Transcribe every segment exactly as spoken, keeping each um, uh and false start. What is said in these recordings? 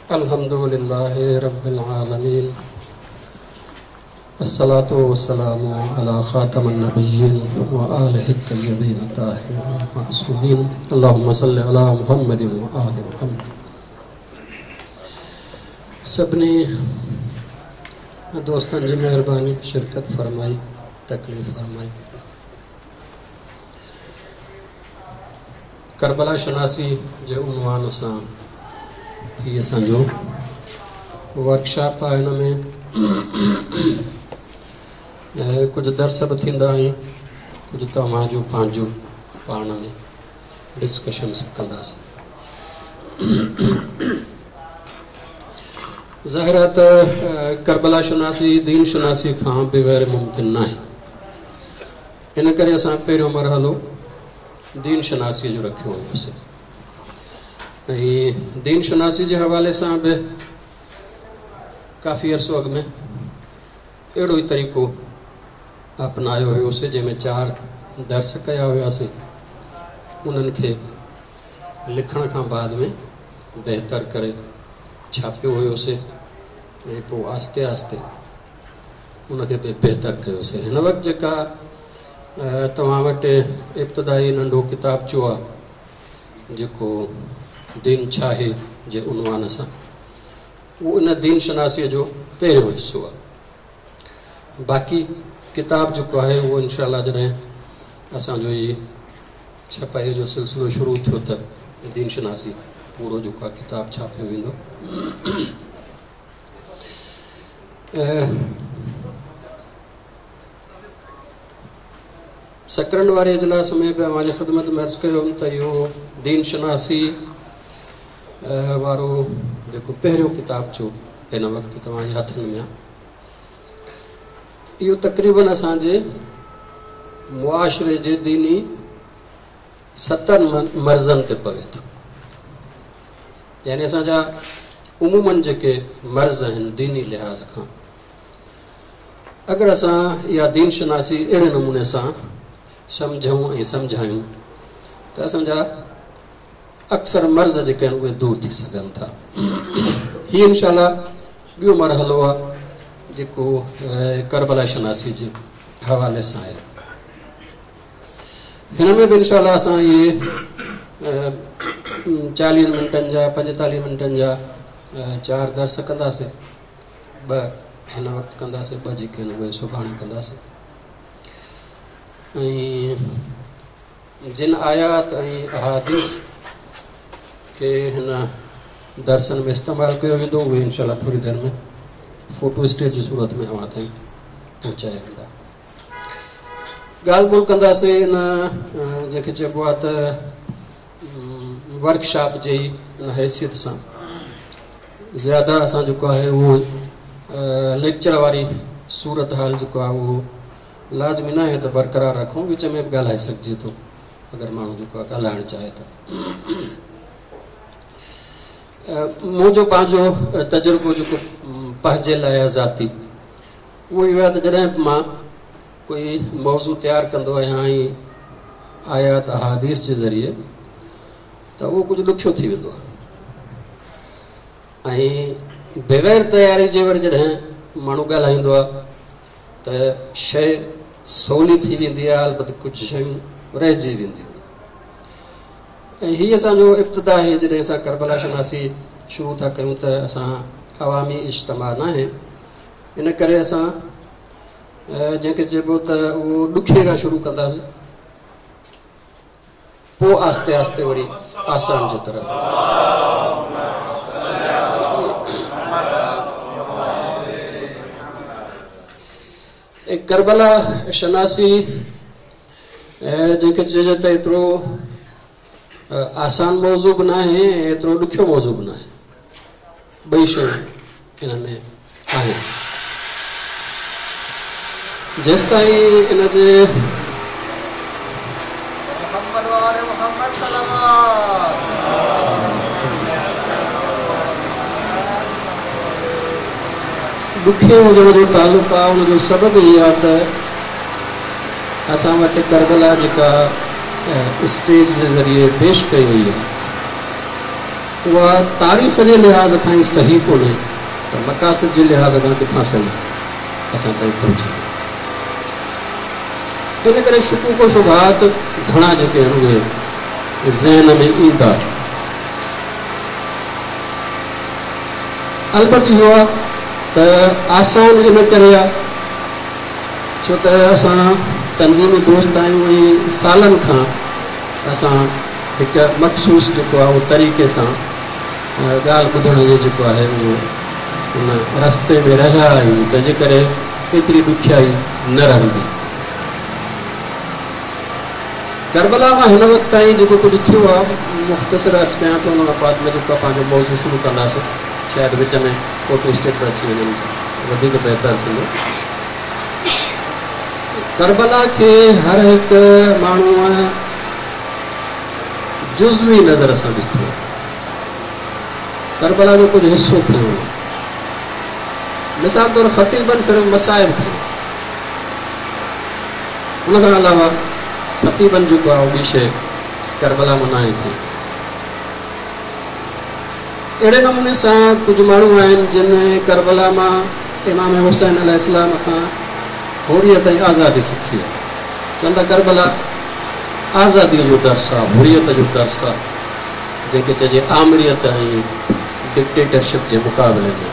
अल्हम्दुलिल्लाहि रब्बिल आलमीन अस्सलातु वस्सलामु अला खातमिन नबिय्यीन व आलिहि तय्यबीन ताहिरीन मासूमीन अल्लाहुम्मा सल्लि अला मुहम्मदिन व आलि मुहम्मद। सभिनी दोस्तन जी मेहरबानी शिरकत फरमाई, तकलीफ़ फरमाई। करबला शनासी जे उनवान सां ही असांजो वर्कशॉप आहे। हिन में कुछ दर्स भी थींदा आहिनि, कुछ तव्हांजो पंहिंजो पाण में डिस्कशन्स कंदासीं। ज़ाहिर आहे त करबला शनासी दीन शनासी खां बग़ैर मुमकिन न आहे। इन करे असां पहिरियों मरहलो दीन शनासी जो रखियो हुयोसीं ऐं दीन शनासी जे हवाले सां बि काफ़ी अर्सो अॻु में अहिड़ो ई तरीक़ो अपनायो हुयोसीं जंहिंमें चार दर्स कया हुआसीं। उन्हनि खे लिखण खां बाद में बहितर करे छापियो हुयोसीं ऐं पोइ आहिस्ते आहिस्ते उनखे बि बहितर कयोसीं। हिन वक़्तु जेका तव्हां वटि इब्तिदाई नंढो किताबचो आहे जेको दीन छा आहे जे उनवान सां, उहो इन दीन शनासीअ जो पहिरियों हिसो आहे। बाक़ी किताब जेको आहे उहो इंशाअल्लाह जॾहिं असांजो इहे छपाईअ जो सिलसिलो शुरू थियो त दीन शनासी पूरो जेको आहे किताब छापियो वेंदो। सकरन वारे इजलास में भी हमारी ख़िदमत में अर्ज़ कयो त इहो दीन शनासी वारो जेको पहिरियों किताबचो हिन वक़्तु तव्हांजे हथनि में आहे, इहो तक़रीबन असांजे मुआशरे जे दीनी सतरि मर्ज़नि ते पवे थो। यानी असांजा उमूमन जेके मर्ज़ आहिनि दीनी लिहाज़ खां, अगरि असां इहा दीन शनासी अहिड़े नमूने सां सम्झूं ऐं सम्झायूं त असांजा अक्सर मर्ज़ जेके आहिनि उहे दूर थी सघनि था। हीअ इंशाअल्लाह ॿियो मरहलो आहे जेको करबला शनासी जे हवाले सां आहे। हिन में बि इंशाअल्लाह असां इहे चालीह मिंटनि जा पंजेतालीह मिंटनि जा चार दर्स कंदासीं। ॿ हिन वक़्तु कंदासीं, ॿ जेके आहिनि उहे सुभाणे कंदासीं। ऐं जिन आयात ऐं अहादीस के हिन दर्सनि में इस्तेमालु कयो वेंदो उहे इंशाअल्लाह थोरी देरि में फोटो स्टेट जी सूरत में अवां ताईं पहुचाए वेंदा। ॻाल्हि ॿोल कंदासीं इन जंहिंखे चइबो आहे त वर्कशॉप जी इन हैसियत सां ज़्यादा असां जेको आहे उहो लेक्चर वारी सूरत हाल जेको आहे उहो लाज़मी न आहे त बरक़रार रखूं, विच में बि ॻाल्हाए सघिजे थो अगरि माण्हू जेको आहे ॻाल्हाइणु चाहे त। मुंहिंजो पंहिंजो तजुर्बो जेको पंहिंजे लाइ ज़ाती उहो इहो आहे त जॾहिं बि मां कोई मौज़ू तयारु कंदो आहियां ऐं आयात अहादीस जे ज़रिए त उहो कुझु ॾुखियो थी वेंदो आहे ऐं बग़ैर तयारी जे वरी जॾहिं माण्हू ॻाल्हाईंदो आहे त शइ सवली थी वेंदी आहे, अलबत कुझु शयूं रहिजी वेंदियूं। ऐं हीअ असांजो इब्तिदा आहे जॾहिं असां करबला शनासी शुरू था कयूं त असां अवामी इज्तिमा न आहे। इन करे असां जंहिंखे चइबो त उहो ॾुखिये खां शुरू कंदासीं, पोइ आहिस्ते आहिस्ते वरी आसान जे तरफ़। करबला शनासी जंहिंखे चइजे त एतिरो आसान मौज़ू बि न आहे, एतिरो ॾुखियो मौज़ू बि न आहे। ॿई शयूं हिन में आहिनि। जेसि ताईं इन जे ॾुखे हुजण जो तालुक़ु आहे, उनजो सबबु इहो आहे त असां वटि करबला जेका स्टेज जे ज़रिए पेश कई हुई आहे उहा तारीख़ जे लिहाज़ खां ई सही कोन्हे त मक़ासिद जे लिहाज़ खां किथां सही असां ताईं पहुची। इन करे शुकूक शुबहात घणा जेके आहिनि उहे ज़हन में ईंदा। अलबत्त इहो आहे त आसान इन करे आहे छो त असां तंज़ीमी दोस्त आहियूं ऐं सालनि खां असां हिकु मख़सूस जेको आहे उहो तरीक़े सां ॻाल्हि ॿुधण जो जेको आहे उहो उन रस्ते में रहिया आहियूं, तंहिंजे करे एतिरी ॾुखियाई न रहंदी। करबला मां हिन वक़्तु ताईं जेको कुझु थियो आहे मुख़्तसिर अर्ज़ु कयां थो, उन खां बाद में जेको पंहिंजो मौज़ू शुरू कंदासीं, शायदि विच में फोटो स्टेट अची वञनि वधीक बहितर थींदो। करबला खे हर हिकु माण्हूअ जुज़वी नज़र सां ॾिसंदो, करबला जो कुझु हिसो खयो। मिसाल तौरु ख़तीबनि सिर्फ़ु मसाइब खयो, उन खां अलावा ख़तीबनि जेको आहे उहा ॿी शइ करबला मनाए थी। अहिड़े नमूने सां कुझु माण्हू आहिनि जिन करबला मां इमाम हुसैन अलैहिस्सलाम खां हुरियत ऐं आज़ादी सिखी आहे। चवनि था करबला आज़ादीअ जो दर्स आहे, हुरियत जो दर्स आहे, जंहिंखे चइजे आमरियत ऐं डिक्टेटरशिप जे मुक़ाबले में।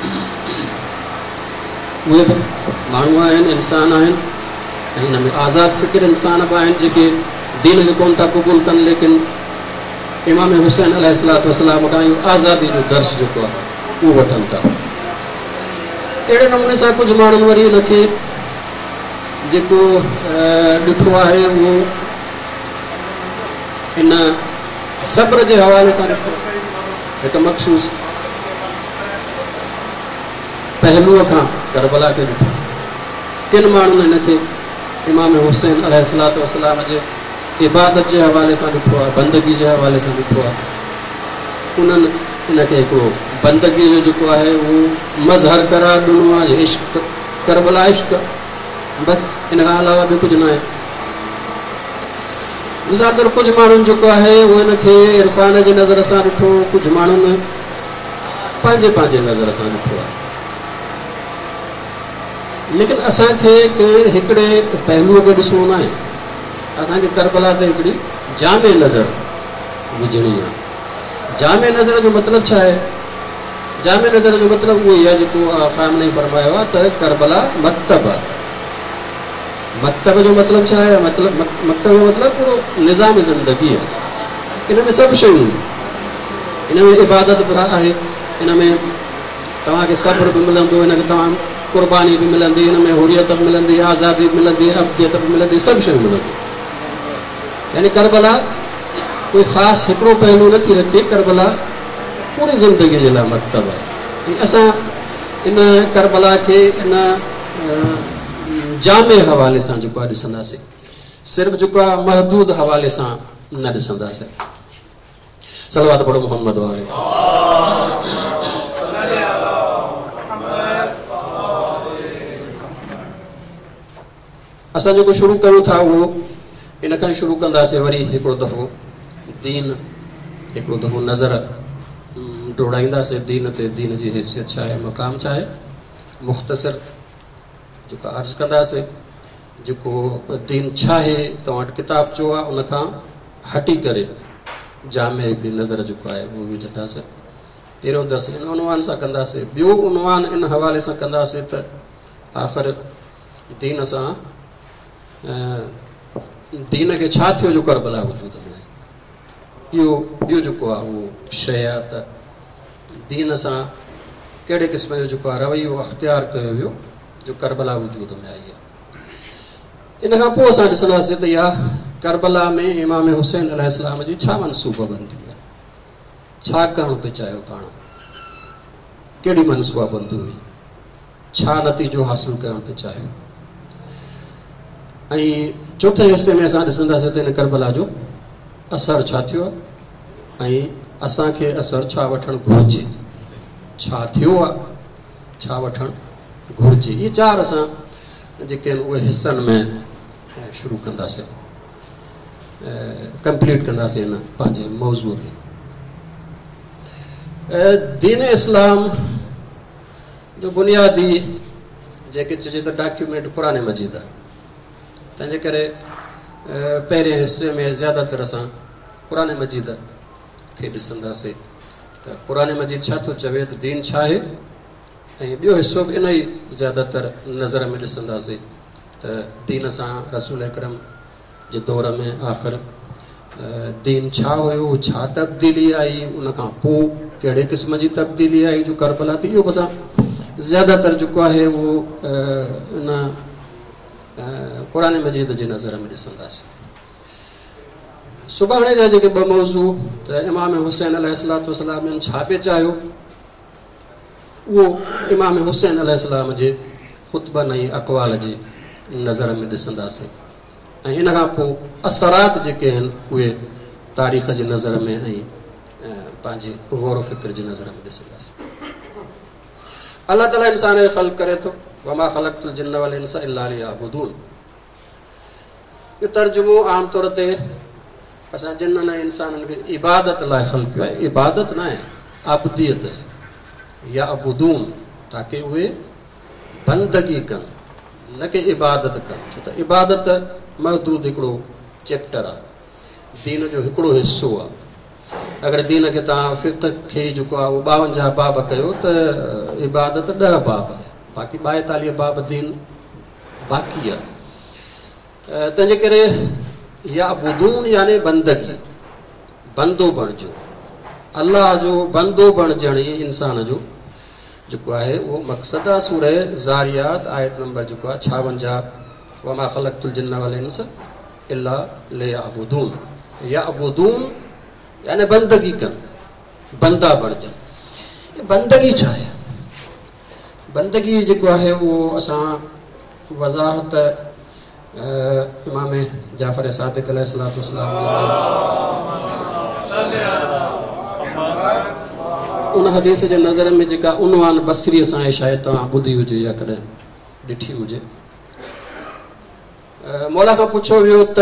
उहे बि माण्हू आहिनि, इंसान आहिनि, ऐं हिन में आज़ाद फ़िक्र इंसान बि आहिनि जेके दीन खे कोन था क़बूल कनि, लेकिन इमाम हुसैन अलैहिस्सलातु वस्सलाम खां इहो आज़ादी जो दर्स जेको आहे उहो वठनि था। अहिड़े नमूने सां कुझु माण्हुनि वरी हुनखे जेको ॾिठो आहे उहो हिन सब्र जे हवाले सां ॾिठो, हिकु मख़सूस पहलूअ खां करबला खे ॾिठो। किन माण्हुनि हिनखे इमाम हुसैन अलैहिस्सलातु वस्सलाम जे इबादत जे हवाले सां ॾिठो आहे, बंदगी जे हवाले सां ॾिठो आहे। उन्हनि हिनखे हिकिड़ो बंदगी जो जेको आहे उहो मज़हर करार ॾिनो आहे, इश्क करबला इश्क, बसि हिन खां अलावा ॿियो कुझु न आहे। मिसाल तौरु कुझु माण्हुनि जेको आहे उहो हिनखे इरफ़ान जे नज़र सां ॾिठो, कुझु माण्हुनि पंहिंजे पंहिंजे नज़र सां ॾिठो आहे। लेकिन असांखे हिकिड़े पहलूअ खे ॾिसणो न आहे, असांखे करबला ते हिकिड़ी जामे नज़र विझणी आहे। जामे नज़र जो मतिलबु छा आहे? जामे नज़र जो मतिलबु उहो ई आहे जेको ख़ामनई फरमायो आहे त करबला मकतब आहे। मकतब जो मतिलबु छा आहे? मतिलबु मकतब जो मतिलबु पूरो निज़ाम ज़िंदगी आहे। इन में सभु शयूं, इन में इबादत बि आहे, इन में तव्हांखे सब्र बि मिलंदो, हिन खे तव्हां कुर्बानी बि मिलंदी, हिन में हुरियत बि मिलंदी, आज़ादी बि मिलंदी, अब्दियत बि मिलंदी, सभु शयूं मिलंदियूं। यानी करबला कोई ख़ासि हिकिड़ो पहलू नथी रखे, करबला पूरी ज़िंदगी जे लाइ मकतब आहे। ऐं असां इन करबला खे इन जामे हवाले सां जेको आहे ॾिसंदासीं, सिर्फ़ु जेको आहे महदूद हवाले सां न ॾिसंदासीं। सलवात पढ़ो मोहम्मद वाले। असां जेको शुरू कयूं था उहो इन खां शुरू कंदासीं। वरी हिकिड़ो दफ़ो दीन, हिकिड़ो दफ़ो नज़र डोड़ाईंदासीं दीन ते, दीन जी हैसियत छा आहे, मक़ाम छा आहे। मुख़्तसिर जेको अर्ज़ु कंदासीं, जेको दीन छा आहे तव्हां वटि किताब जो आहे, उन खां हटी करे जामे हिकिड़ी नज़र जेको आहे उहो विझंदासीं। पहिरियों दर्स इन उनवान सां कंदासीं, ॿियो उनवान इन हवाले सां कंदासीं त आख़िर दीन सां दीन खे छा थियो जो करबला वजूद में आहे। इहो ॿियो जेको आहे उहो शइ आहे त दीन सां कहिड़े क़िस्म जो जेको आहे रवैयो अख़्तियार कयो वियो जो करबला वजूद में आई आहे। इन खां पोइ असां ॾिसंदासीं त इहा करबला में इमाम हुसैन अलैहिस्सलाम जी छा मनसूबाबंदी आहे, छा करणु पिए चाहियो पाण, कहिड़ी मनसूबाबंदी हुई, छा नतीजो हासिलु करणु पिए चाहियो। ऐं चौथे हिसे में असां ॾिसंदासीं त इन करबला जो असरु छा थियो आहे ऐं असांखे असरु छा वठणु घुरिजे, छा थियो आहे, छा वठणु घुरिजे। इहे चारि असां जेके आहिनि उहे हिसनि में शुरू कंदासीं, कंप्लीट कंदासीं हिन पंहिंजे मौज़ूअ खे। दीन इस्लाम जो बुनियादी जेके चइजे त डॉक्यूमेंट क़ुरान मजीद आहे, तंहिंजे करे पहिरें हिसे में ज़्यादातर असां क़ुरान मजीद खे ॾिसंदासीं त क़ुरान मजीद छा थो चवे त दीन छा आहे, ऐं ॿियो हिसो बि इन ई ज़्यादातर नज़र में ॾिसंदासीं त दीन सां रसूल अकरम जे दौर में आख़िर दीन छा हुयो, छा तब्दीली आई, उन खां पोइ कहिड़े क़िस्म जी तब्दीली आई जो करबला थी, इहो असां ज़्यादातर जेको आहे उहो इन क़ुरान मजीद जे नज़र में ॾिसंदासीं। सुभाणे जा जेके ॿ मौज़ू त इमाम हुसैन अलैहिस्सलातु वस्सलाम छा पिए चाहियो, उहो इमाम हुसैन अलैहिस्सलाम जे ख़ुतबनि ऐं अक़वाल जे नज़र में ॾिसंदासीं, ऐं इन खां पोइ असरात जेके आहिनि उहे तारीख़ जे नज़र में ऐं पंहिंजे गौर फ़िक्र जे नज़र में ॾिसंदासीं। अल्लाह ताला इंसान खे ख़ल्क़ करे थो, वमा ख़लक़तुल जिन्न वल इंसा इल्ला लियअबुदून। इहो तर्जुमो आम तौर ते असां जिन्ननि ऐं इंसाननि खे इबादत लाइ ख़ल्क़ कयो आहे, इबादत न आहे, आबदियत या अबुदून, ताकी उहे बंदगी कनि, न कि इबादत कनि, छो त इबादत महदूद हिकिड़ो चैप्टर आहे, दीन जो हिकिड़ो हिसो आहे। अगरि दीन खे तव्हां फ़िक़्ह खे जेको आहे उहो ॿावंजाह बाब कयो त इबादत ॾह बाब आहे, बाक़ी ॿाएतालीह बाब दीन बाक़ी आहे। तंहिंजे करे या बुदून यानी बंदगी, बंदो बणिजो, अल्लाह जो बंदो बणिजण ई इंसान जो जेको आहे उहो मक़सदु आहे। सूरह ज़ारियात आयत नंबर जेको आहे छावंजाह, वमा ख़लक़तुल जिन्न वल इंसा इल्ला लियअबुदून, या अबुदून यानी बंदगी कनि, बंदा बणिजनि। बंदगी छा आहे? बंदगी जेको आहे उहो असां वज़ाहत इमाम जाफ़र सादिक़ अलैहिस्सलातु वस्सलाम उन हदीस जे नज़र में जेका उनवान बसरीअ सां आहे, शायदि तव्हां ॿुधी हुजे या कॾहिं ॾिठी हुजे। मौला खां पुछो वियो त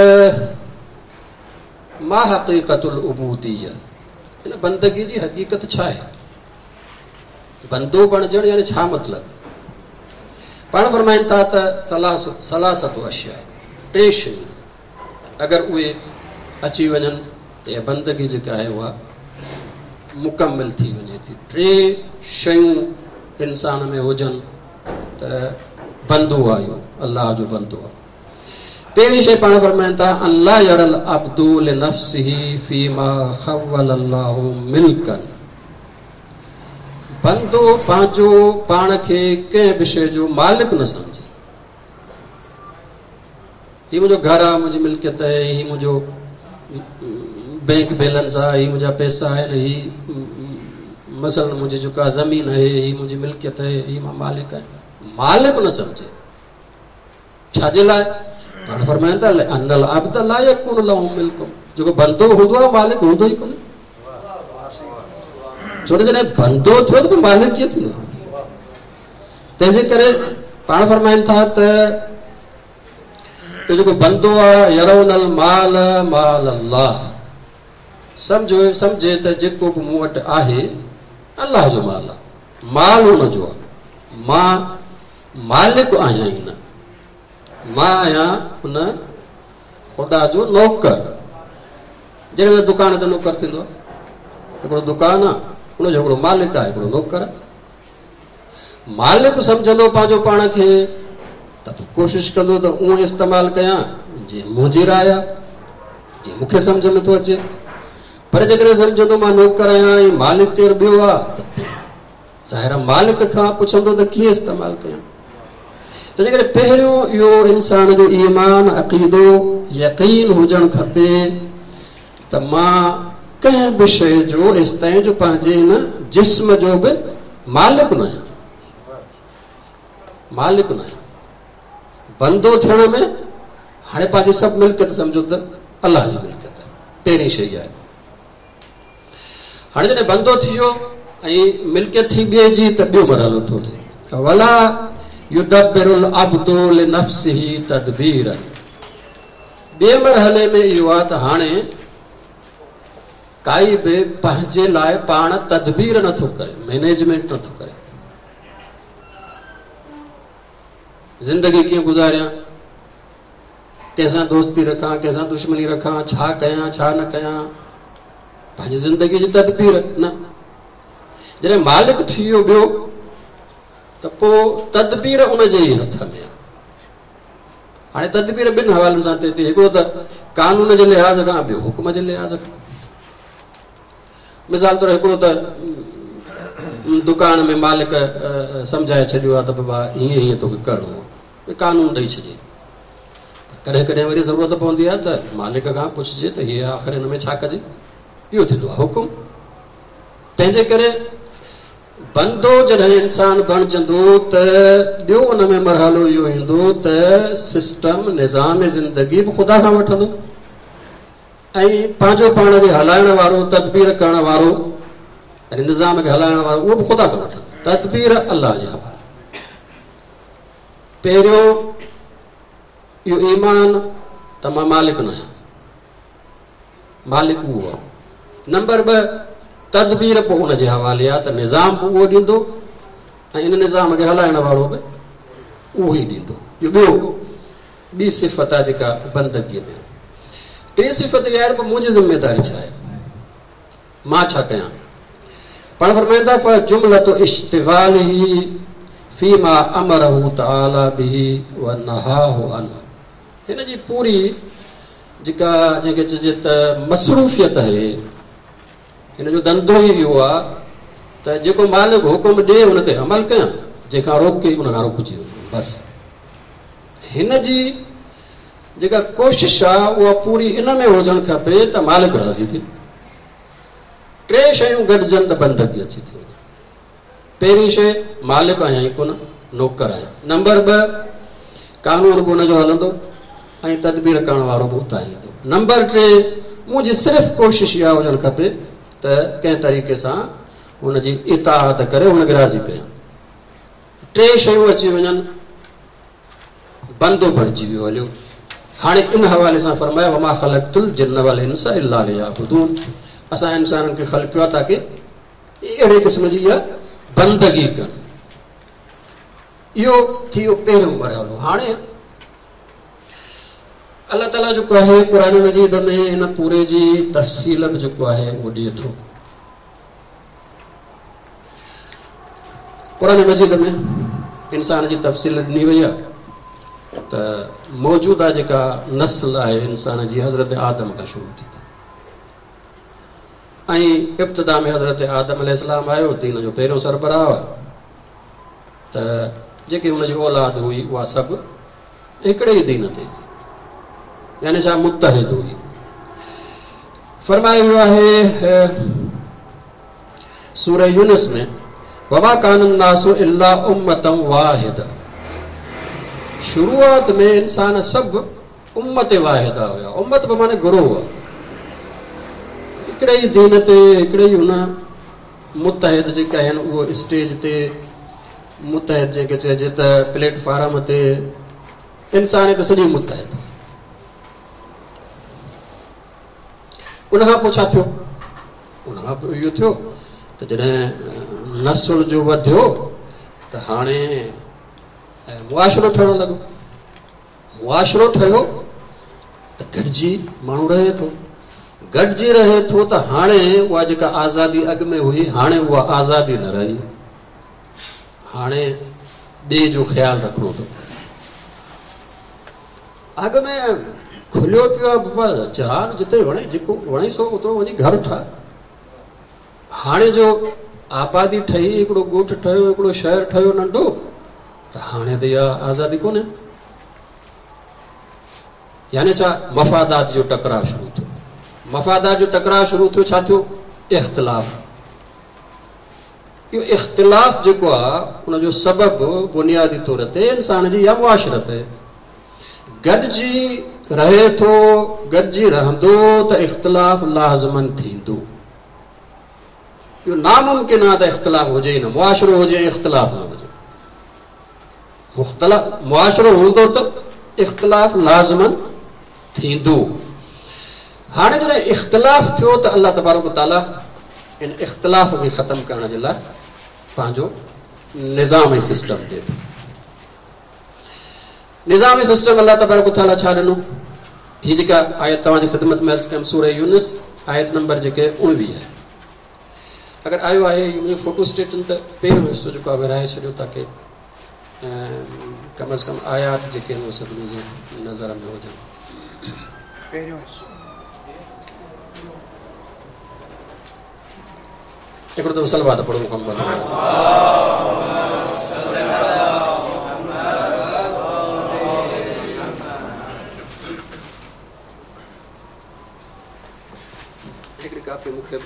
मा हक़ीक़तुल उबूदिया, इन बंदगी जी हक़ीक़त छा आहे? बंदो बणिजण यानी छा मतिलबु? पाण फरमाइनि था त सलास सलासतु अशिया, टे शयूं अगरि उहे अची वञनि त इहा बंदगी जेका आहे उहा मुकमिल थी वञे थी। टे शयूं इंसान में हुजनि त बंदो आहे, इहो अल्लाह जो बंदो आहे। पहिरीं शइ पाण फरमाइनि था अल्लाह यरल अब्दु लिनफ्सिही फीमा खव्वलल्लाहु मिल्कन, बंदो पंहिंजो पाण खे कंहिं बि शइ जो मालिक न सम्झे। हीउ मुंहिंजो घर आहे, मुंहिंजी मिल्कियत आहे, हीउ मुंहिंजो बैंक बैलेंस आहे, हीउ मुंहिंजा पैसा आहिनि, हीउ मसलन मुंहिंजी जेका ज़मीन आहे, हीउ मुंहिंजी मिल्कियत आहे, हीउ मां मालिक आहियां, मालिक न सम्झे। छाजे लाइ? पाण फरमाइनि था अनल अब्द ला यकुन लहु मिल्कुन, जेको बंदो हूंदो आहे मालिक हूंदो ई कोन्हे। छो त जॾहिं बंदो थियो त मालिक कीअं थींदो? तंहिंजे करे पाण फरमाइनि था त जेको बंदो आहे यरौनल माल माल अल्लाह, सम्झो सम्झे त जेको बि मूं वटि आहे अल्लाह जो माल आहे, माल हुनजो आहे। मां मालिक आहियां ई न, मां आहियां हुन ख़ुदा जो नौकर। जॾहिं दुकान ते नौकर थींदो आहे, हिकिड़ो दुकान आहे, हुनजो हिकिड़ो मालिक आहे, हिकिड़ो नौकर आहे। मालिक सम्झंदो पंहिंजो पाण खे त कोशिशि कंदो त उहो इस्तेमालु कयां जीअं मुंहिंजी राय आहे, जीअं मूंखे सम्झ में थो अचे। पर जेकॾहिं सम्झंदो मां नौकर आहियां ऐं मालिक केरु ॿियो आहे त ज़ाहिर मालिक खां पुछंदो त कीअं इस्तेमालु कयां। तंहिंजे करे पहिरियों इहो इंसान जो ईमान अक़ीदो यकीन हुजणु खपे त मां कंहिं बि शइ जो एसिताईं जो पंहिंजे हिन जिस्म जो बि मालिक न आहियां, मालिक न आहियां। बंदो थियण में हाणे पंहिंजी सभु मिल्कियत सम्झो त अलाह जी मिल्कियत आहे, पहिरीं शइ आहे। हाणे जॾहिं बंदो थी वियो ऐं मिल्कियत थी ॿिए जी त ॿियो मरहलो थो थिए। वला युदब्बिरुल अब्दु लिनफ्सिही तदबीरन, ॿिए मरहले में इहो आहे त हाणे काई बि पंहिंजे लाइ पाण तदबीर नथो करे, मैनेजमेंट नथो करे। जिंदगी कीअं गुज़ारियां, कंहिंसां दोस्ती रखां, कंहिंसां दुश्मनी रखां, छा कयां छा न कयां, पंहिंजी ज़िंदगी जी तदबीर न। जॾहिं मालिक थी वियो ॿियो त पोइ तदबीर उन जे ई हथ में आहे। हाणे तदबीर ॿिनि हवालनि सां थिए थी, हिकिड़ो त कानून जे लिहाज़ खां, ॿियो हुकुम जे लिहाज़ खां। मिसाल तौरु हिकिड़ो त दुकान में मालिक सम्झाए छॾियो आहे त बाबा हीअं हीअं तोखे करिणो आहे, कानून ॾेई छॾे। कॾहिं कॾहिं वरी ज़रूरत पवंदी आहे त मालिक खां पुछिजे त हीअ आख़िर हिन में छा कजे, इहो थींदो आहे हुकुम। तंहिंजे करे बंदो जॾहिं इंसान बणजंदो त ॿियो उन में मरहलो इहो ईंदो त सिस्टम निज़ाम ज़िंदगी बि ख़ुदा खां वठंदो ऐं पंहिंजो पाण खे हलाइण वारो, तदबीर करण वारो ऐं निज़ाम खे हलाइण वारो उहो बि ख़ुदा खां वठंदो। तदबीर अलाह जे हवाले। पहिरियों इहो ईमान त मां मालिक न आहियां, मालिक उहो आहे। नंबर ॿ तदबीर पोइ उन जे हवाले आहे त निज़ाम पोइ उहो ॾींदो ऐं इन निज़ाम खे हलाइण वारो बि उहो ई ॾींदो। इहो ॿियो ॿी सिफ़त आहे जेका बंदगीअ में। टे सिफ़त इहा आहे त मुंहिंजी ज़िमेदारी छा आहे, मां छा कयां। पाण फरमाईंदा फ जुमलतु इश्तिगालिही फीमा अमरहु तआला बिही व नहाहु अन्हु। हिन जी पूरी जेका जंहिंखे चइजे त मसरूफ़ियत आहे, हिन जो धंधो ई इहो आहे त जेको मालिक हुकुम ॾे हुन ते अमल कयां, जेका रोके उन खां रोकिजी वञे बसि। हिन जी जेका कोशिश आहे उहा पूरी इन में हुजणु खपे त मालिक राज़ी थिए। टे शयूं गॾिजनि त बंदगी अची थी वञे। पहिरीं शइ मालिक आहियां ई कोन, नौकर आहियां। नंबर ॿ कानून बि हुनजो हलंदो ऐं तदबीर करण वारो बि उतां ईंदो। नंबर टे मुंहिंजी सिर्फ़ु कोशिशि इहा हुजणु खपे त कंहिं तरीक़े सां हुनजी इताअत करे हुनखे राज़ी कयां। टे शयूं अची वञनि, बंदो बणिजी वियो हलियो। हाणे इन हवाले सां फरमायो वमा ख़लक़तुल जिन्न वल इंसा इल्ला लियअबुदून। असां इंसाननि खे ख़ल्क़ कयो आहे ताकी अहिड़े क़िस्म जी इहा बंदगी कनि। इहो थी वियो पहिरियों मरहलो। हाणे अलाह ताला जेको आहे क़ुरान मजीद में इन पूरे जी तफ़सील बि जेको आहे उहो ॾिए थो। क़ुरान मजीद में इंसान जी तफ़सील ॾिनी वई आहे त मौजूदा जेका नस्ल आहे इंसान जी हज़रत आदम खां शुरू थी ऐं इब्तिदा में हज़रत आदम अलैहिस्सलाम आयो त हिन जो पहिरियों सरबराह आहे त जेकी हुनजी औलाद हुई उहा सभु हिकिड़े ई दीन ते, यानी छा मुत्तहिद हुई। फरमायो वियो आहे सूरह यूनुस में वमा कान अन्नासु इल्ला उम्मतन वाहिदा। शुरूआत में इंसान सभु उम्मत वाहिदा हुया। उम्मत बि माने गुरू हुआ, हिकिड़े ई दीन ते, हिकिड़े ई हुन मुत्तहिद जेका आहिनि उहो स्टेज ते, मुत्तहिद जंहिंखे चइजे त प्लेटफॉर्म ते इंसान त सॼी मुत्तहिद। उनखां पोइ छा थियो, उनखां पोइ इहो थियो त जॾहिं नस्ल जो वधियो त हाणे मुआशिरो ठहणु लॻो। मुआशिरो ठहियो त गॾिजी माण्हू रहे थो, गॾिजी रहे थो त हाणे उहा जेका आज़ादी अॻु में हुई हाणे उहा आज़ादी न रही। हाणे ॿिए जो ख़्यालु रखिणो थो। अॻु में खुलियो पियो आहे बाबा जहान, जिते वणे जेको वणे सो ओतिरो वञी घर ठाहे। हाणे जो आबादी ठही, हिकिड़ो ॻोठ ठहियो, हिकिड़ो शहर ठहियो नंढो, त हाणे त इहा आज़ादी कोन्हे। यानी छा, मफ़ादात जो टकराव शुरू थियो। मफ़ादात जो टकराव शुरू थियो, छा थियो, इख़्तिलाफ़। इहो इख़्तिलाफ़ जेको आहे उनजो सबबु बुनियादी तौर ते इंसान जी इहा मुआशिरत आहे। गॾिजी रहे थो, गॾिजी रहंदो त इख़्तिलाफ़ लाज़िमन थींदो। इहो नामुमकिन आहे त इख़्तिलाफ़ हुजे ई न, मुआशिरो हुजे इख़्तिलाफ़ न हुजे। मुख़्तलिफ़ मुआशिरो हूंदो त इख़्तिलाफ़ लाज़िमन थींदो। हाणे जॾहिं इख़्तिलाफ़ थियो त अल्लाह तबारक ताला इन इख़्तिलाफ़ खे ख़तम करण जे लाइ पंहिंजो निज़ाम ऐं सिस्टम ॾिए थो। निज़ाम ऐं सिस्टम अल्लाह तबारक ताला छा ॾिनो? हीअ जेका आयत तव्हांजी ख़िदमत में अर्ज़ कयमि सूरह यूनुस आयत नंबर जेके उणिवीह आहे। अगरि आयो आहे मुंहिंजो फोटो स्टेटन त पहिरियों हिसो जेको आहे विराए छॾियो ताकी कम अज़ कम आयात जेके आहिनि उहे सभिनी जे नज़र में हुजनि। पहिरियों हिसो हिकिड़ो दफ़ो सलवात पढ़ो मुकम्मल। हिकिड़ी काफ़ी मूंखे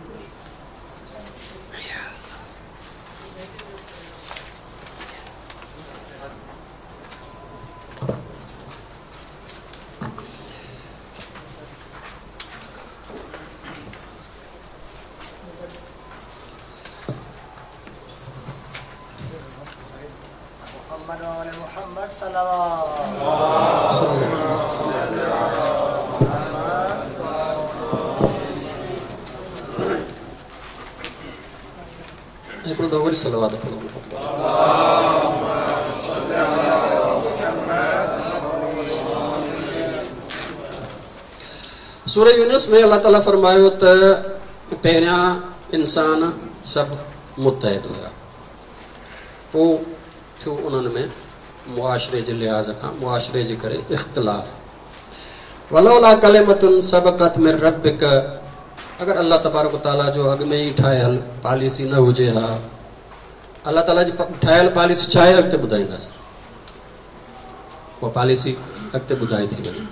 हिकिड़ो दफ़ो वरी सलवात पढ़ो। सूरह यूनुस में अल्लाह ताला फरमायो त पहिरियां इंसान सभु मुतहद हुया, पोइ थियो उन्हनि में मुआशरे जे लिहाज़ खां मुआशरे जे करे इख़्तिलाफ़। वलौला कलिमतुन सबक़त मिन रब्बिक, अगर अल्लाह तबारक ताला जो अॻ में ई ठाहियल पॉलिसी न हुजे हा, अल्लाह ताला जी ठाहियल पॉलिसी छा आहे अॻिते ॿुधाईंदासीं, उहा पॉलिसी अॻिते ॿुधाई थी वञे।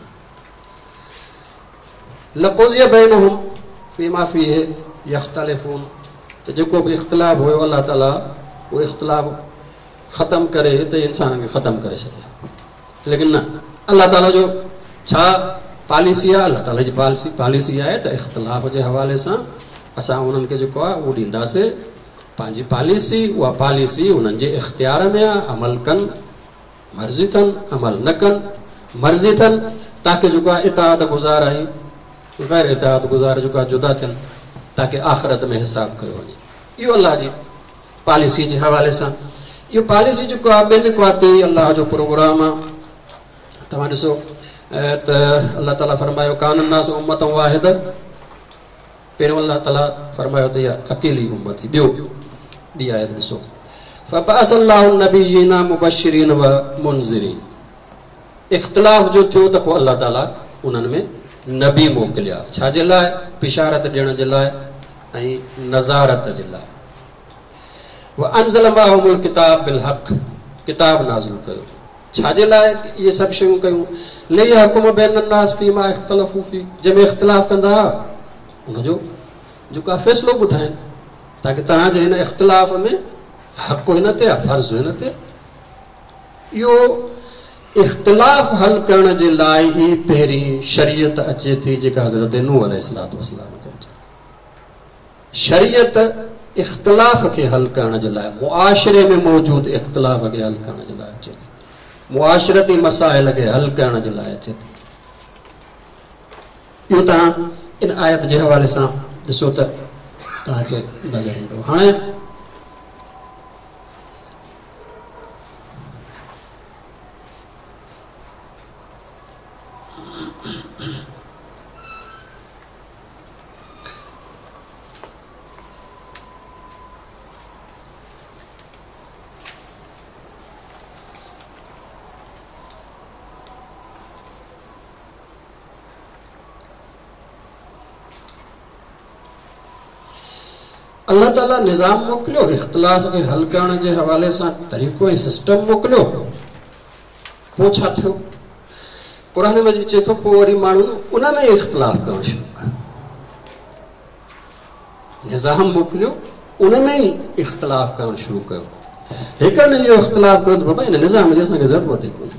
लक़ुज़िय बैनहुम फ़ीमा फ़ीहि यख़्तलिफ़ून, त जेको बि इख़्तिलाफ़ हुयो अल्लाह ताला उहो इख़्तिलाफ़ ख़तम करे हिते इंसान खे ख़तम करे छॾिया। लेकिन न, अल्लाह ताला जो छा पॉलिसी आहे? अल्लाह ताला जी पॉलिसी पॉलिसी आहे त इख़्तिलाफ़ जे हवाले सां असां उन्हनि खे जेको आहे उहो ॾींदासीं पंहिंजी पॉलिसी। उहा पॉलिसी उन्हनि जे इख़्तियार में आहे, अमल कनि मर्ज़ी अथनि, अमल न कनि मर्ज़ी अथनि, ताकी जेको आहे इताअत गुज़ार ऐं गैर इताअत गुज़ार जेको आहे जुदा थियनि, ताकी आख़िरत में हिसाब कयो वञे। इहो अल्लाह जी पॉलिसी जे हवाले सां इहो पॉलिसी जेको आहे ॿिनि क़वाती अल्लाह जो प्रोग्राम आहे। तव्हां ॾिसो त अल्लाह ताला फरमायो कान नास उम्मत वाहिद, पहिरियों अल्लाह ताला फरमायो त इहा अकेली उम्मत ही। ॿियो ॿी आयत ॾिसो, फबअसल्लाहु नबिय्यीना मुबश्शिरीन व मुनज़िरीन। इख़्तिलाफ़ जो थियो त पोइ अल्लाह ताला उन्हनि में नबी मोकिलिया, छाजे लाइ? बिशारत ॾियण जे लाइ ऐं नज़ारत जे लाइ। व अनज़ल माहुमुल किताब बिल हक़, किताब नाज़िल कयो छाजे लाइ? इहे सभु शयूं कयूं लियहकुम बैनन नास फ़ीमा इख़्तलफ़ू फ़ी, जंहिंमें इख़्तिलाफ़ कंदा उनजो जेको आहे फ़ैसिलो ॿुधाइनि, ताकी तव्हांजे हिन इख़्तिलाफ़ में हक़ हिन ते आहे, फ़र्ज़ हिन ते। इहो इख़्तिलाफ़ हल करण जे लाइ ई पहिरीं शरीयत अचे थी, जेका हज़रत नूह अलैहिस्सलातु वस्सलाम खे अचे। शरीयत इख़्तिलाफ़ खे हल करण जे लाइ, मुआशरे में मौजूदु इख़्तिलाफ़ खे हल करण जे लाइ अचे थी, मुआशरती मसाइल खे हल करण जे लाइ अचे थी। इहो तव्हां इन आयत जे हवाले सां ॾिसो त तव्हांखे नज़र ईंदो। हाणे अल्लाह ताला निज़ाम मोकिलियो, इख़्तिलाफ़ खे हल करण जे हवाले सां तरीक़ो ऐं सिस्टम मोकिलियो। पोइ छा थियो? क़ुरान मजीद चए थो पोइ वरी माण्हू उन में इख़्तिलाफ़ करणु शुरू कयो। निज़ाम मोकिलियो, उन में ई इख़्तिलाफ़ करणु शुरू कयो। हिकिड़े ने इहो इख़्तिलाफ़ कयो त बाबा हिन निज़ाम जी असांखे ज़रूरत ई कोन्हे,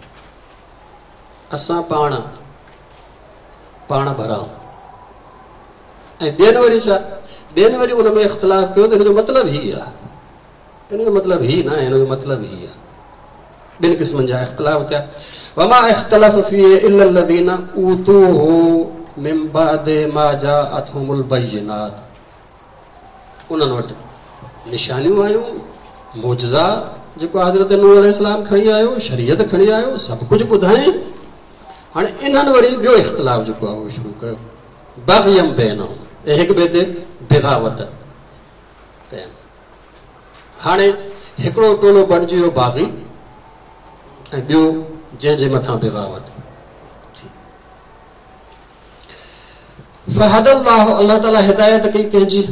असां पाण पाण भराऊं। ऐं ॿियनि वरी छा, ॿियनि वरी उन में इख़्तिलाफ़ कयो त हिन जो मतिलबु हीउ आहे, हिन जो मतिलबु हीउ न आहे, हिन जो मतिलबु हीउ आहे। ॿिनि क़िस्मनि जा इख़्तिलाफ़ थिया। वमा इख़्तलफ़ फ़ीहि इल्ला लज़ीना ऊतूहु मिन बादे मा जाअतहुमुल बय्यिनात, उन्हनि वटि निशानियूं आयूं, मोजज़ा जेको हज़रत नूह अलैहिस्सलाम खणी आयो, शरीयत खणी आयो, सभु कुझु ॿुधाई। हाणे इन्हनि वरी ॿियो इख़्तिलाफ़ जेको आहे उहो शुरू कयो, बग़यम बैनहुम, ऐं हिक ॿिए ते बिग़ावत कयनि। हाणे हिकिड़ो टोलो बणिजी वियो बाग़ी ऐं ॿियो जंहिंजे मथां बिग़ावत। फहदल्लाहु, अल्लाह ताला हिदायत कई कंहिंजी,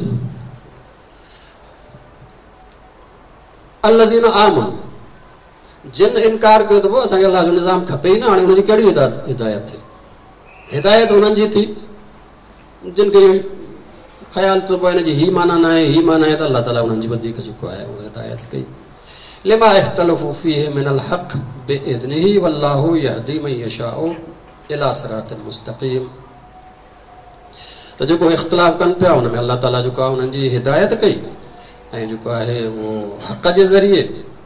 अल्लज़ीन आमनू, जिन इनकार कयो त पोइ असांखे अल्लाह जो निज़ाम खपे ई न, हाणे हुनजी कहिड़ी हिदायत थिए? हिदायत हुननि जी थी जिन खे ख़्याल थो पए हिनजी ही माना न आहे, ही माना आहे, त अल्लाह ताला हुननि जी वधीक जेको आहे उहा हिदायत कई। लिमा इख्तलफू फीहि मिनल हक़ बिइज़्निही वल्लाहु यहदी मन यशाउ इला सिरातिन मुस्तक़ीम। त जेको इख़्तिलाफ़ कनि पिया हुन में अल्लाह ताला जेको आहे हुननि जी हिदायत कई ऐं जेको आहे उहो हक़ जे ज़रिए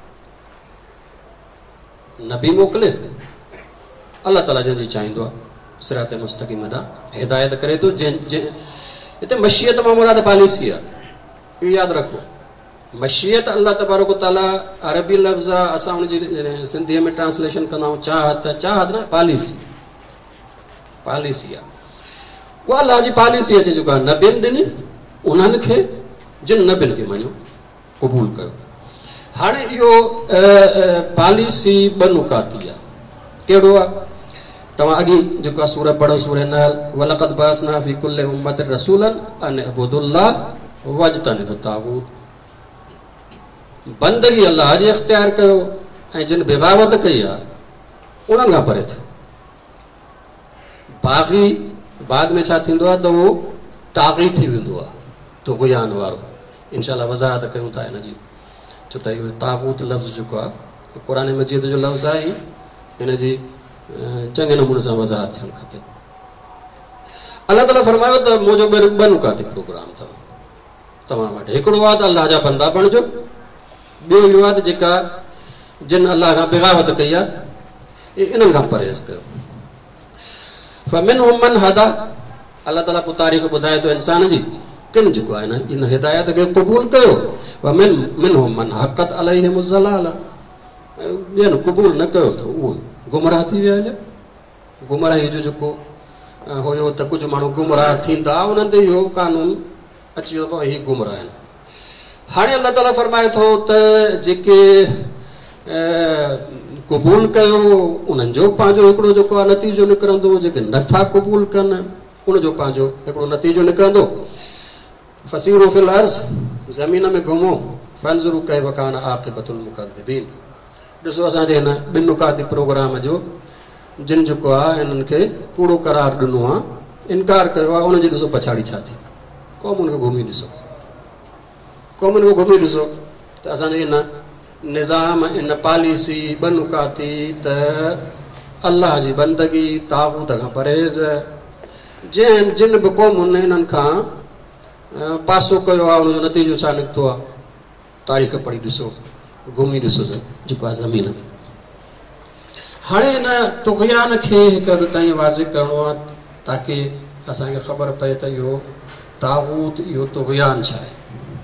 नबी मोकिले। अल्लाह ताला जंहिंजी चाहींदो आहे सिरात मुस्तक़ीम ॾांहुं हिदायत करे थो। जंहिं हिते मशीयत मां मुराद पॉलिसी आहे, इहो यादि रखो। मशीयत अल्लाह तबारक व तआला अरबी लफ़्ज़ आहे, असां हुनजी सिंधीअ में ट्रांसलेशन कंदा आहियूं चाहत, चाहत न पॉलिसी, पॉलिसी आहे उहा अल्लाह जी पॉलिसी अचे जेको आहे नबियुनि ॾिनी, उन्हनि खे जिन नबियुनि खे मञियो क़बूल कयो। हाणे इहो पॉलिसी ॿ नुकाती आहे। कहिड़ो आहे? तव्हां अॻी जेको आहे सूरत पढ़ो, सूरह नहल, वलक़द बअसना फी कुल्लि उम्मतिन रसूलन अन इब्दुल्लाह वज्तनिबुत ताग़ूत। बंदगी अल्लाह जी इख्तियार कयो ऐं जिन बिग़ावत कई आहे उन्हनि खां परे थियो। बाग़ी बाद में छा थींदो आहे त उहो ताग़ी थी वेंदो आहे, तुग़यान वारो। इंशाअल्लाह वज़ाहत कयूं था हिन जी, छो त इहो ताग़ूत लफ़्ज़ जेको आहे क़ुरान मजीद जो लफ़्ज़ आहे, हिन जी चङे नमूने सां वज़ाहत थियणु खपे। अल्लाह ताला फरमायो त मुंहिंजो ॿ नुकाती प्रोग्राम अथव तव्हां वटि। हिकिड़ो आहे त अल्लाह जा बंदा बणिजो, ॿियो इहो आहे त जेका जिन अल्लाह खां बिग़ावत कई आहे इन्हनि खां परहेज़ कयो। फमिनहुम मन हदा, अल्लाह ताला पोइ तारीख़ ॿुधाए थो इंसान जी, किन जेको आहे इन हिदायत खे क़बूल कयो। वमिन मिनहुम मन हक़त अलैहिमुज़ ज़लाला, ॿियनि क़बूल न कयो त उहो गुमराह थी विया। हलिया गुमराही जो जेको हुयो त कुझु माण्हू गुमराह थींदा, उन्हनि ते इहो कानून अची वियो ही गुमराह आहिनि। हाणे अल्लाह ताला फरमाए थो त जेके क़बूल कयो उन्हनि जो पंहिंजो हिकिड़ो जेको आहे नतीजो निकिरंदो, जेके नथा क़बूल कनि उनजो पंहिंजो हिकिड़ो नतीजो निकिरंदो। फसीरो फिल अर्ज़, ज़मीन में घुमो, फंज़ुरू कैफ़ कान आक़िबतुल मुकज़्ज़िबीन। ॾिसो असांजे हिन ॿिनि नुकाती प्रोग्राम जो जिन जेको आहे हिननि खे कूड़ो करार ॾिनो आहे, इनकार कयो आहे, उनजी ॾिसो पछाड़ी छा थी। क़ौमुनि खे घुमी ॾिसो, क़ौमुनि खे घुमी ॾिसो त असांजे हिन निज़ाम, इन पॉलिसी ॿ नुकाती त अल्लाह जी बंदगी, ताग़ूत खां परहेज़, जंहिं जिन बि क़ौमुनि हिननि खां पासो कयो आहे उनजो नतीजो छा निकितो आहे। तारीख़ पढ़ी ॾिसो, घुमी ॾिसो जेको आहे ज़मीन में। हाणे हिन तुग़यान खे हिकु हद ताईं वाज़िह करिणो आहे ताकी असांखे ख़बर पए त इहो ताग़ूत, इहो तुग़यान छा आहे।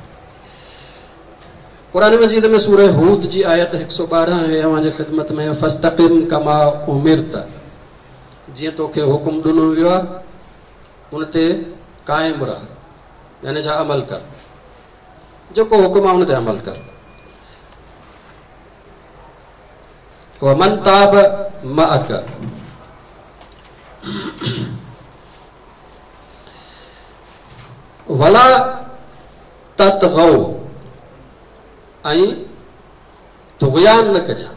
क़ुरान मजीद में सूरह हूद जी आयत हिकु सौ ॿारहं आहे अव्हांजे ख़िदमत में, फस्तक़िम कमा उमिरत, जीअं तोखे हुकुम ॾिनो वियो आहे उन ते क़ाइमु रह, यानी छा अमल कर, जेको हुकुम आहे उन ते अमल कर। वमन ताब मअक, वला ततगौ, ऐं तुग़यान न कजा।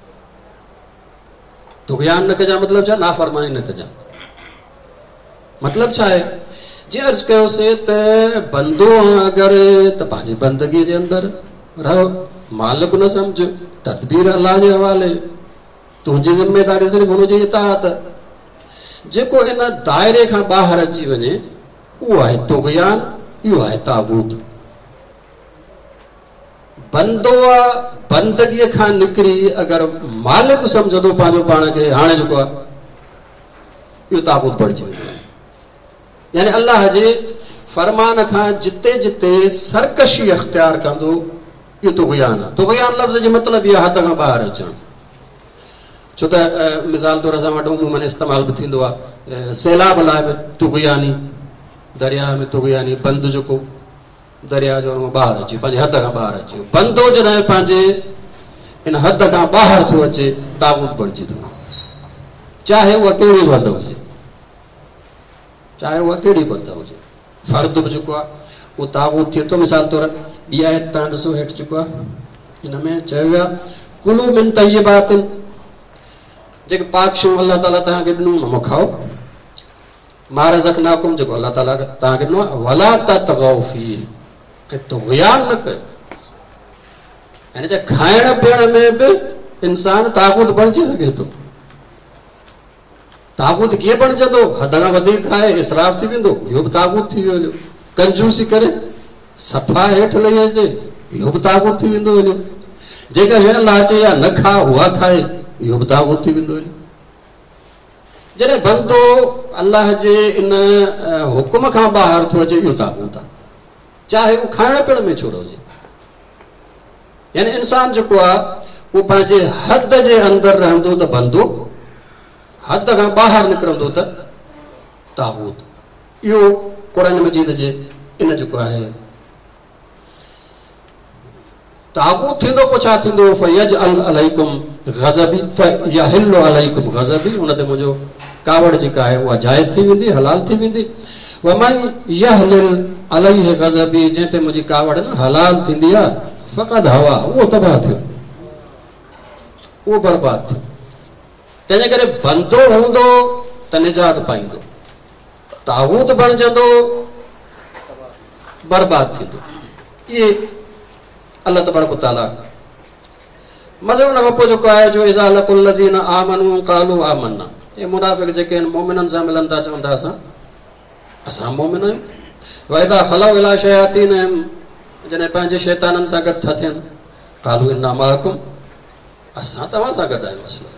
तुग़यान न कजा मतिलब छा? नाफ़रमानी न कजा। मतलब छा आहे? जीअं अर्ज़ कयोसीं त बंदो अगरि त पंहिंजी बंदगी जे अंदरि रहो, मालिक न सम्झ, तदबीर अल्लाह जे हवाले, तुंहिंजी ज़िमेदारी सिर्फ़ हुनजी इताअत। जेको इन दायरे खां ॿाहिरि अची वञे उहो आहे तुग़यान, इहो आहे ताग़ूत। बंदो आहे बंदगीअ खां निकिरी अगरि मालिक सम्झंदो पंहिंजो पाण खे, हाणे जेको आहे इहो ताक़ूत बढ़िजी वेंदो आहे। यानी अल्लाह जे फरमान खां जिते जिते सरकशी अख्तियार कंदो इहो तुग़यान आहे। तुग़यान लफ़्ज़ जो मतिलबु इहो हद खां ॿाहिरि अचणु। छो त मिसाल तौर असां वटि उमूमन इस्तेमालु बि थींदो आहे सैलाब लाइ बि तुग़यानी, दरिया में तुग़यानी, बंदि जेको दरिया जो ॿाहिरि अची पंहिंजे हद खां ॿाहिरि अची, बंदो जॾहिं पंहिंजे इन हद खां ॿाहिरि थो अचे ताबूत बणिजी थो, चाहे उहा कहिड़ी बंद हुजे, चाहे उहा कहिड़ी बंद हुजे। फर्द बि जेको आहे उहो ताबूत थिए थो। मिसाल तौर ॿी आयत तव्हां ॾिसो हेठि जेको आहे हिन में चयो वियो आहे कुलू मिन तय्यबातिन, जेके पाक शयूं अलाह ताला तव्हांखे ॾिनो उन मां खाओ। मा रज़क़नाकुम जेको अलाह ताला तव्हांखे ॾिनो आहे, वला ततगौ फीह, ऐं तुग़यान न कयो। यानी छा खाइण पीअण में बि इंसान ताक़ूत बणिजी सघे थो। ताक़ूत कीअं बणिजंदो? हद खां वधीक खाए इसराफ़ थी वेंदो, इहो बि ताक़ूत थी वियो। कंजूसी करे सफ़ा हेठि लही अचे, इहो बि ताक़ूत थी वेंदो। वञो जेका शइ अलाह चई आहे न खा उहा खाए, इहो बि ताक़ूत थी वेंदो। जॾहिं बंदो अलाह जे इन हुकुम खां ॿाहिरि थो अचे इहो ताक़ूत आहे, चाहे उहो खाइण पीअण में छो न हुजे। यानी इंसान जेको आहे उहो पंहिंजे हद जे अंदरि रहंदो त बंदो, हद खां ॿाहिरि निकिरंदो त ताक़ूत। इहो क़ुरान मजीद जे इन जेको आहे ताक़ूत थींदो पोइ छा थींदो? फयजअल अलैकुम गज़बी फयहिल्लु अलैकुम गज़बी, उन ते मुंहिंजो कावड़ जेका आहे उहा जाइज़ थी वेंदी, हलाल थी वेंदी। वमन यहलिल अलैहि गज़बी, जंहिं ते मुंहिंजी कावड़ न हलाल थींदी आहे, फ़क़द हवा, उहो तबाह थियो, उहो बर्बाद थियो। तंहिंजे करे बंदो हूंदो त निजात पाईंदो, ताग़ूत बणिजंदो बर्बाद थींदो। इहे अल्लाह तबारक व तआला मज़ो उन खां पोइ जेको आहे जो इज़ा लक़ुल लज़ीना आमनू क़ालू आमन्ना, हे मुनाफ़िक़ जेके आहिनि मोमिननि सां मिलनि था चवनि था असां असां मोमिन आहियूं। व इज़ा ख़लऊ इला शयातीनहिम, जॾहिं पंहिंजे शैताननि सां गॾु था थियनि, क़ालू इन्ना मअकुम, असां तव्हां सां गॾु आहियूं। असल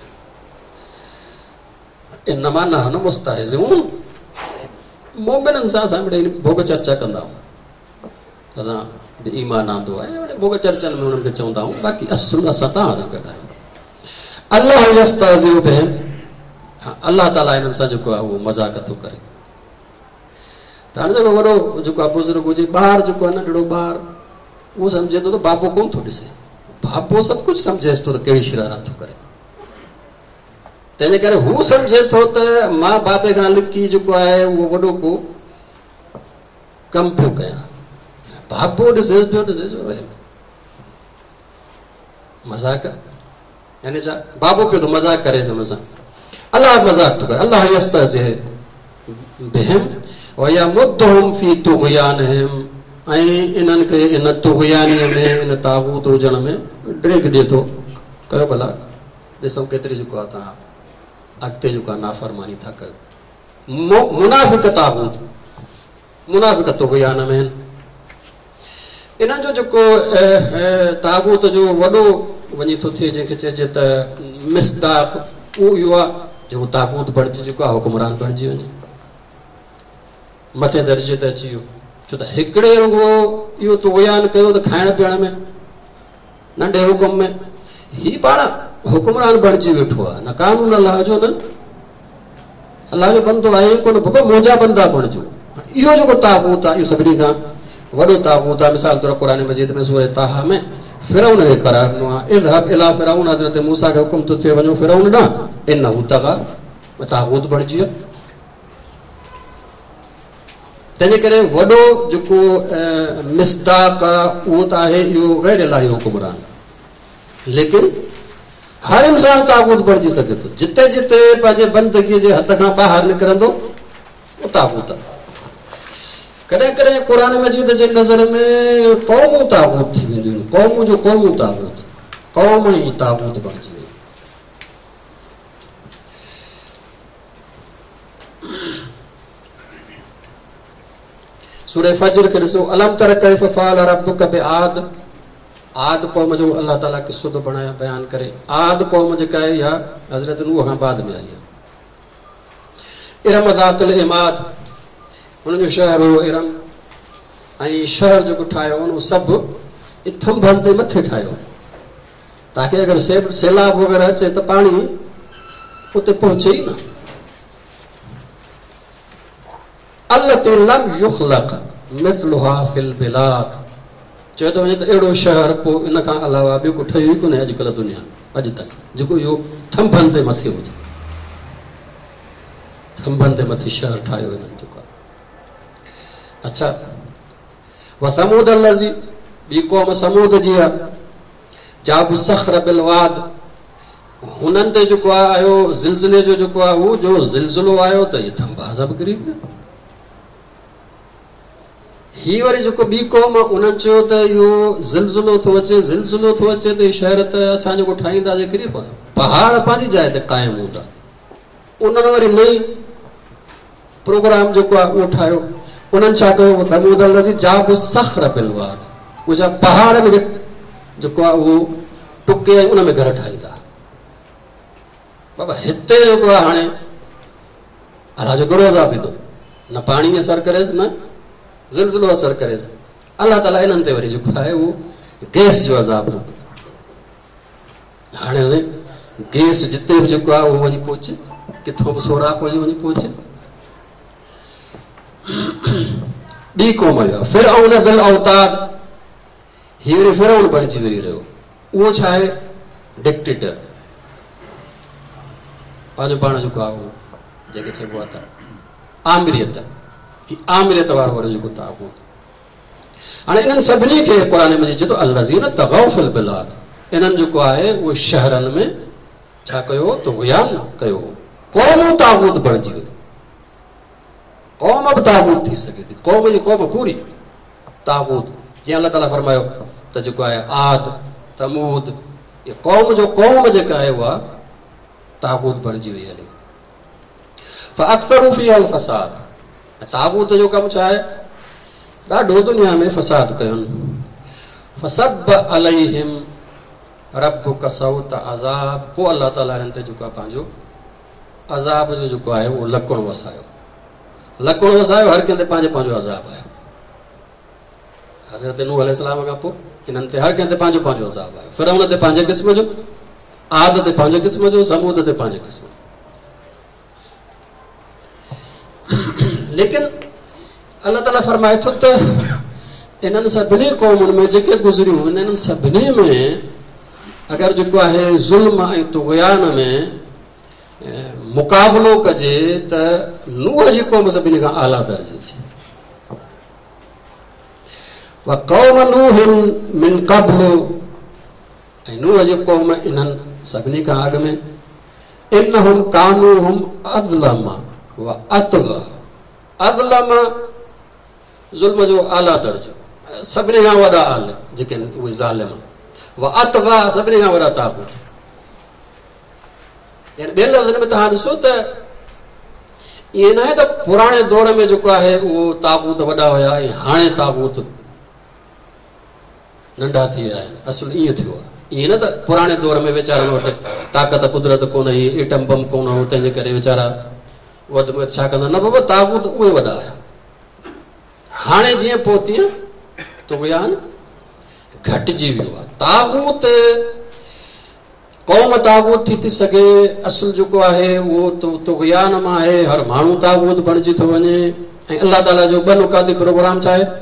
इन्नमा नहनु मुस्तहज़िऊन, मोमिननि सां असां मिड़ेई भोग चर्चा कंदा आहियूं, असां ईमान आंदो आहे भोग चर्चनि में उन्हनि खे चवंदा आहियूं, बाक़ी असुल असां तव्हां सां गॾु आहियूं। अल्लाह यस्तहज़िउ बिहिम, अल्लाह ताला हिननि सां जेको आहे उहो मज़ाक थो करे। त हाणे जेको वॾो जेको आहे बुज़ुर्ग हुजे, ॿार जेको आहे नंढड़ो ॿार, उहो सम्झे थो त बाबो कोन थो ॾिसे, बाबो सभु कुझु सम्झेसि थो त कहिड़ी शरारत थो करे। तंहिंजे करे हू सम्झे थो त मां बाबे खां लिकी जेको आहे उहो वॾो को कमु पियो कयां, बाबो ॾिसे पियो ॾिसे मज़ाक, यानी छा बाबो पियो थो मज़ाक करे हुन सां, अलाह मज़ाक थो करे। अलाह यस्तहज़िउ बिहिम व यमुद्दुहुम फी तुग़यानिहिम, ऐं इन्हनि खे इन तुग़यानीअ में इन ताग़ूत हुजण में ड्रेग ॾिए थो। कयो भला ॾिसूं केतिरी जेको आहे तव्हां अॻिते जेको आहे नाफ़रमानी था कयो। मुनाफ़िक़ ताग़ूत, मुनाफ़िक़ तुग़यान में आहिनि। इन्हनि जो जेको ताग़ूत जो वॾो वञी थो थिए, जंहिंखे चइजे त मिसदाक़, उहो इहो आहे जेको ताक़ूत बणिजी जेको आहे हुकुमरान बणिजी वञे, मथे दर्जे ते अची वियो। छो त हिकिड़े रुगो इहो तुग़यान कयो त खाइण पीअण में, नंढे हुकुम में, हीउ पाण हुकुमरान बणिजी वेठो आहे, न कानून अलाह जो, न अलाह जो बंदो आहे कोन, भुॻो मुंहिंजा बंदा बणिजो। इहो जेको ताक़ूत आहे इहो सभिनी खां वॾो ताक़ूत आहे। मिसाल तौर क़ुरान मजीद में सूरह ताहा में फिरौन खे करार ॾिनो आहे, इज़हब इला फिरौन, हज़रत मूसा खे हुकुम थो थिए वञो फिरौन ॾांहुं, इन्नहु तग़ा, ताक़ूत बणिजी वियो। तंहिंजे करे वॾो जेको मिसदाक़ आहे उहो त आहे इहो गैर इलाही हुकुमरान, लेकिन हर इंसान ताक़ूत बणिजी सघे थो। जिते जिते पंहिंजे बंदगीअ जे हद खां ॿाहिरि निकिरंदो उहो ताक़ूत आहे। कॾहिं कॾहिं क़ुरान मजीद जे नज़र में क़ौमूं ताक़ूत थी वेंदियूं आहिनि, क़ौमूं जो क़ौमूं ताक़ूत, क़ौम ई ताक़ूत बणिजी वई। सूरह फज्र खे ॾिसो, अलम तर कैफ़ फ़अल रब्बुक बिआद, आद क़ौम जो अल्लाह ताला किस्सो थो बणाए बयान करे। आद क़ौम जेका आहे इहा हज़रत नूह खां बाद में आई आहे। इरम ज़ातिल इमाद, उन्हनि जो शहर हो इरम ऐं शहर जेको ठाहियो उहो सभु थंभनि ते मथे ठाहियो ताकि अगरि से सैलाब वग़ैरह अचे त पाणी उते पहुचे ई न। अल्लती लम युखलक मिथलुहा फिल बिलाद, चए थो वञे त अहिड़ो शहर पोइ इन खां अलावा ॿियो को ठहियो ई कोन्हे अॼुकल्ह दुनिया में अॼु ताईं, जेको इहो थंभनि ते मथे हुजे। थंभनि ते मथे शहर ठाहियो हिननि जेको आहे। अच्छा, व समूद लज़ी, ॿी क़ौम समूद जी आहे, जाब सख़्र बिल वाद, हुननि ते जेको आहे आयो ज़िलज़िले जो जेको आहे उहो जो ज़िलज़िलो आयो त इहे थंभा सभु किरी पिया। ही वरी जेको ॿी क़ौम उन्हनि चयो त इहो ज़िलज़िलो थो अचे ज़िलज़िलो थो अचे त इहे शहर त असां जेको ठाहींदासीं किरी पवंदा, पहाड़ पंहिंजी जाइ ते क़ाइमु हूंदा। उन्हनि वरी नई प्रोग्राम जेको आहे उहो ठाहियो। उन्हनि छा कयो, समूद लज़ी जाब सख़्र बिल वाद, उहे छा पहाड़नि खे जेको आहे उहो टुके ऐं उन में घर ठाहींदा। बाबा हिते जेको आहे हाणे अलाह जो कहिड़ो अज़ाब ईंदो, न पाणी असरु करेसि न ज़िलज़िलो असरु करेसि। अलाह ताला इन्हनि ते वरी जेको आहे उहो गैस जो अज़ाब न कंदो। हाणे गैस जिते बि जेको आहे उहो वञी पहुचे, किथों बि सोराख वञी वञी पहुचे। ॿी क़ौम जो फिरऔन ज़िल औताद, हीअ वरी फिरऔन बणिजी वेही रहियो। उहो छा आहे, डिक्टेटर, पंहिंजो पाण जेको आहे उहो जेके चइबो आहे त आमिरियत, आमिरियत वारो वारो जेको ताक़ूत। हाणे इन्हनि सभिनी खे क़ुरान में चए थो अल्लज़ीन तग़ौ फिल बिलाद, इन्हनि जेको आहे उहे शहरनि में छा कयो, तुग़यान कयो, क़ौमूं ताक़ूत बणिजी वई। क़ौम बि ताक़ूत थी सघे थी, क़ौम जी क़ौम पूरी ताक़ूत। जीअं अलाह ताला फरमायो त जेको आहे आद समूद, ये क़ौम जो क़ौम जेका आहे उहा ताक़ूत बणिजी वई हले। फ़अक्सरू फ़ीहा अल फ़साद, ताक़ूत जो कमु छा आहे, ॾाढो दुनिया में फ़साद कयुनि। फ़सब अलैहिम रब्बुक सौत अज़ाब, पोइ अलाह ताला हिन ते जेको आहे पंहिंजो अज़ाब जो जेको आहे उहो लकुणु वसायो। लकुणु वसायो, हर कंहिं ते पंहिंजो पंहिंजो अज़ाब आयो। हज़रत नूह अलैहिस्सलाम खां पोइ इन्हनि ते हर कंहिं ते पंहिंजो पंहिंजो अज़ाब आयो। फिरऔन ते पंहिंजे क़िस्म जो, आद ते पंहिंजे क़िस्म जो, समूद ते पंहिंजे क़िस्म जो। लेकिन अल्लाह ताला फरमाए थो त इन्हनि सभिनी क़ौमुनि में जेके गुज़रियूं आहिनि, इन्हनि सभिनी में अगरि जेको आहे ज़ुल्म ऐं तुग़यान में मुक़ाबिलो कजे त नूह जी क़ौम सभिनी खां आला दर्जे जी। व क़ौम नूह मिन क़ब्ल, ऐं नूह जी क़ौम इन्हनि सभिनी खां अॻु में, इन्नहुम कानूहुम अज़लम व अतग़ा, अज़लम ज़ुल्म जो आला दर्जो, सभिनी खां वॾा आल जेके उहे ज़ालिम, व अतग़ा सभिनी खां वॾा ताक़ूत। ॿियनि लफ़्ज़नि में तव्हां ॾिसो त ईअं न आहे त पुराणे दौर में जेको आहे उहो ताक़ूत वॾा हुया ऐं हाणे ताक़ूत नंढा थी विया आहिनि। असुल ईअं थियो आहे, ईअं न त पुराणे दौर में वीचारनि वटि ताक़त कुदरत कोन हुई, एटम बम कोन हो, तंहिंजे करे वीचारा वधि में छा कंदा, न बाबा ताक़ूत उहे वॾा हुया। हाणे जीअं पोइ तीअं तुग़यान घटिजी वियो आहे। ताक़ूत क़ौम ताक़ूत थी थी सघे, असुल जेको आहे उहो तुग़यान मां आहे, हर माण्हू ताक़ूत बणिजी थो वञे। ऐं अलाह ताला जो ॿ नुकाती प्रोग्राम छा आहे,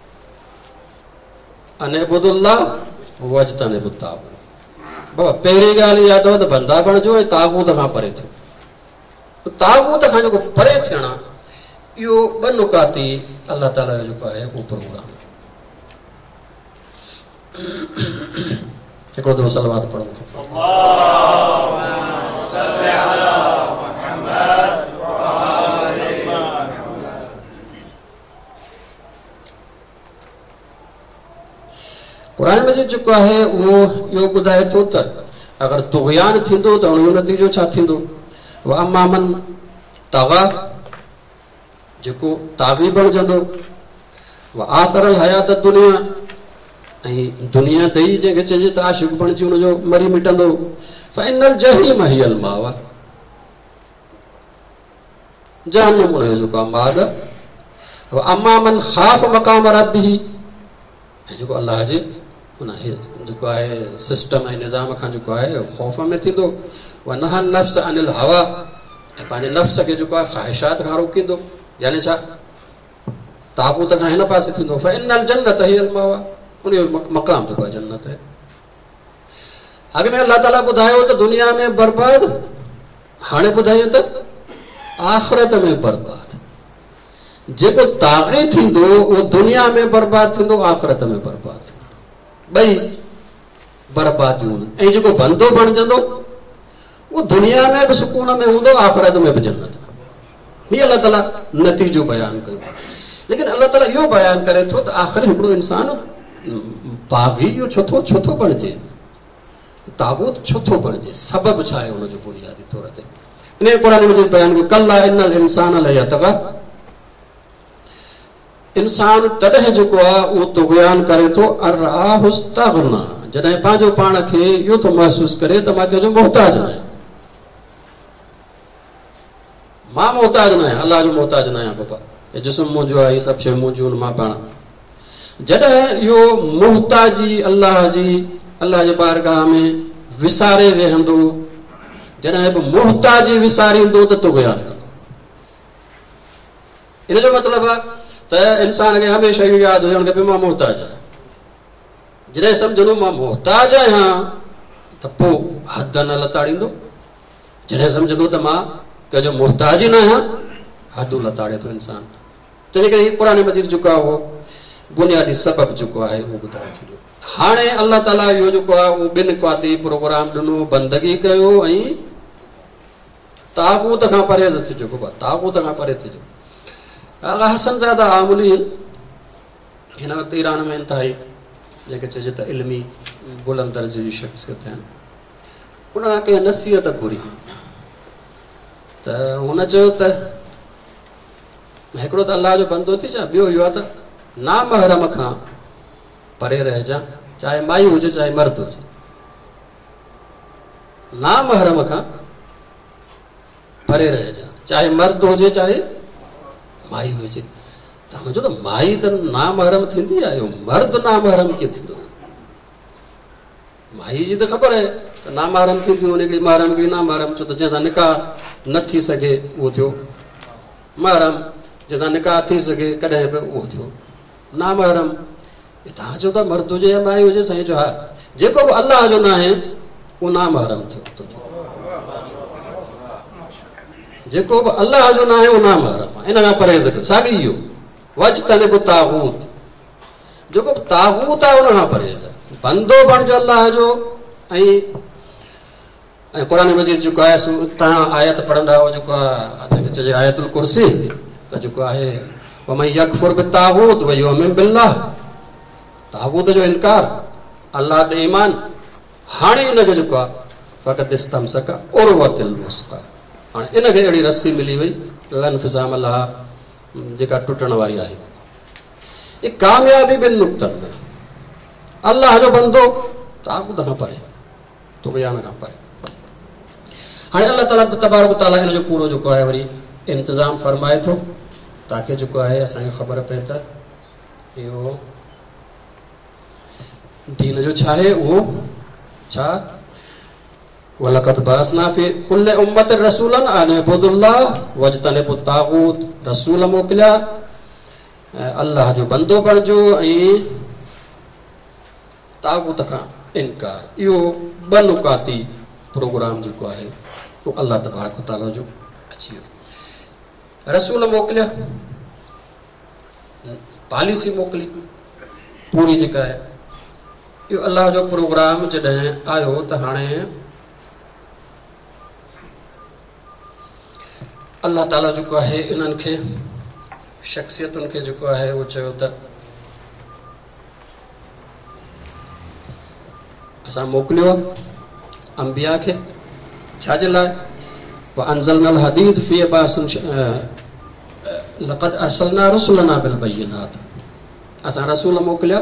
अनइबुदुल्लाह वज्तनिबुत ताग़ूत। बाबा पहिरीं ॻाल्हि इहा अथव त बंदा बणिजो ऐं ताक़ूत खां परे थियो। ताक़ूत खां जेको परे थियण आहे, इहो ॿ नुकाती अलाह ताला जो जेको आहे उहो प्रोग्राम। हिकिड़ो दफ़ो सलवात पढ़ो। क़ुरान मजीद जेको आहे उहो इहो ॿुधाए थो त अगरि तुग़यान थींदो त हुनजो नतीजो छा थींदो। व अम्मा मन तग़ा, जेको ताग़ी बणिजंदो, व आख़िरल हयात दुनिया, ऐं दुनिया ते ई जंहिंखे चइजे त आशिक़ बणिजी हुनजो मरी मिटंदो। फ़इनल जहीम हियल मावा, जहन्नम हुनजो जेको आहे माद, अम्मा मन ख़ाफ़ मक़ाम रब्बिही, जेको अल्लाह जे उन जेको आहे सिस्टम ऐं निज़ाम खां जेको आहे ख़ौफ़ में थींदो। व नहा नफ़्स अनिल हवा, ऐं पंहिंजे नफ़्स खे जेको आहे ख़्वाहिशात खां रोकींदो, यानी छा ताक़ूत खां हिन पासे थींदो। फ इन्नल जन्नत हियल मवा, उन जो मक़ाम जेको आहे जन्नत आहे। अॻ में अल्लाह ताला ॿुधायो त दुनिया में बर्बाद, हाणे ॿुधायूं त आख़िरत में बर्बाद। जेको ताग़ी थींदो उहो दुनिया में बर्बाद थींदो, आख़िरत में बर्बाद थींदो, ॿई बर्बादियूं। ऐं जेको बंदो बणजंदो उहो दुनिया में बि सुकून में हूंदो, आख़िरत में बि जन्नत में। हीअ अल्लाह ताला नतीजो बयानु कयो। लेकिन अल्लाह ताला इहो बयानु करे थो त आख़िर हिकिड़ो इंसान बाग़ी इहो छो थो छो थो बणिजे, ताबूत छो थो बणिजे, सबबु छा आहे हुनजो बुनियादी तौर ते। इन क़ुरान मजीद बयानु कयो, कल्ला इन्नल इंसान लयतग़ा, इंसान तॾहिं जेको आहे उहो तुग़यान करे थो, अर्राहु इस्तग़ना, जॾहिं पंहिंजो पाण खे इहो थो महसूस करे त मां कंहिंजो मोहताज न आहियां, मां मोहताज न आहियां, अलाह जो मोहताज न आहियां। बाबा हे जिस्म मुंहिंजो आहे, सभु शइ मुंहिंजियूं आहिनि, मां पाण। जॾहिं इहो मोहताजी अलाह जी, अलाह जे बारगाह में विसारे वेहंदो, जॾहिं बि मोहताजी विसारींदो त तुग़यान कंदो। इन जो मतिलबु आहे त इंसान खे हमेशह इहो यादि हुजणु खपे मां मोहताज आहियां। जॾहिं सम्झंदो मां मोहताज आहियां त पोइ हद न लताड़ींदो, जॾहिं सम्झंदो त मां कंहिंजो मोहताज ई न आहियां, हदूं लताड़े थो इंसान। तंहिं करे क़ुरान मजीद जेको आहे उहो बुनियादी सबबु जेको आहे उहो ॿुधाए छॾियो। हाणे अल्लाह ताला इहो जेको आहे उहो ॿिनि क़वाती प्रोग्राम ॾिनो, बंदगी कयो ऐं ताक़ूत खां परहेज़ थिजो। ताक़ूत खां परे थिजो। हसन ज़ादा आमूली हिन वक़्तु ईरान में इंतिहाई जेके चइजे त इल्मी बुलंद दर्जे जी शख़्सियत आहिनि, उन्हनि कंहिं नसीहत घुरी त हुन चयो त हिकिड़ो त अलाह जो बंदो थी जा, ॿियो इहो आहे त नामहरम खां परे रहिजां, चाहे माई हुजे चाहे मर्द हुजे। नामहरम खां परे रहिजां, चाहे मर्द हुजे चाहे माई हुजे। त मुंहिंजो त माई त नामहरम थींदी आहे, मर्द नामहरम कीअं थींदो? माई जी त ख़बर आहे त नामहरम थींदियूं, हिकिड़ी महरम हिकिड़ी नामहरम। छो त जंहिंसां निकाह न थी सघे उहो थियो महरम, जंहिंसां निकाह थी सघे कॾहिं बि उहो थियो नामहरम। तव्हां चओ था मर्द हुजे या माई हुजे, साईं जो हा, जेको बि अलाह जो न आहे उहो नामहरम थियो। जेको बि अलाह जो न आहे उहो नामहरम आहे, इन खां परहेज़ कयो। साॻी इहो वजतनिबु ताग़ूत, जेको बि ताग़ूत आहे उन खां परहेज़। बंदो बणिजो अलाह जो। ऐं ऐं क़ुरान मजीद जेको आहे तव्हां आयत पढ़ंदा हो, जेको आहे चइजे आयतुल कुर्सी, त जेको आहे वमन यकफुर बित्ताग़ूत व युमिन बिल्लाह, ताग़ूत जो इनकार, अलाह ते ईमान। हाणे इनखे जेको आहे फ़क़त इस्तमसका उर्वतिल वुस्क़ा, हाणे इनखे अहिड़ी रस्सी मिली वई लन फिसाम लहा, जेका टुटण वारी आहे। ये कामयाबी ॿिनि नुक़्तनि में, अलाह जो बंदो ताक़ूत खां परे, तुग़यान खां परे। हाणे अल्लाह ताला तबारक ताला हिन जो पूरो जेको आहे वरी इंतज़ाम फरमाए थो, ताकि जेको आहे असांखे ख़बर पए त इहो दीन जो छा आहे, उहो छा। वलक़द बअसना फ़ी कुल्लि उम्मतिन रसूलन अन इअ्बुदुल्लाह वज्तनिबुत ताग़ूत, रसूल मोकिलिया अल्लाह जो बंदो बणिजो ऐं ताग़ूत खां इनकार। इहो ॿ नुकाती प्रोग्राम जेको आहे उहो अल्लाह तबारक ताला जो अची वियो। रसूल मोकिलिया, पॉलिसी मोकिली पूरी जेका आहे, इहो अल्लाह जो प्रोग्राम जॾहिं आयो त हाणे अल्लाह ताला जेको आहे इन्हनि खे शख़्सियतुनि खे जेको आहे उहो चयो त असां मोकिलियो अंबिया खे, छाजे लाइ? वअंज़लनल हदीद फ़ीहि बासुन लक़द अरसलना रुसुलना बिलबय्यिनात, असां रसूल मोकिलिया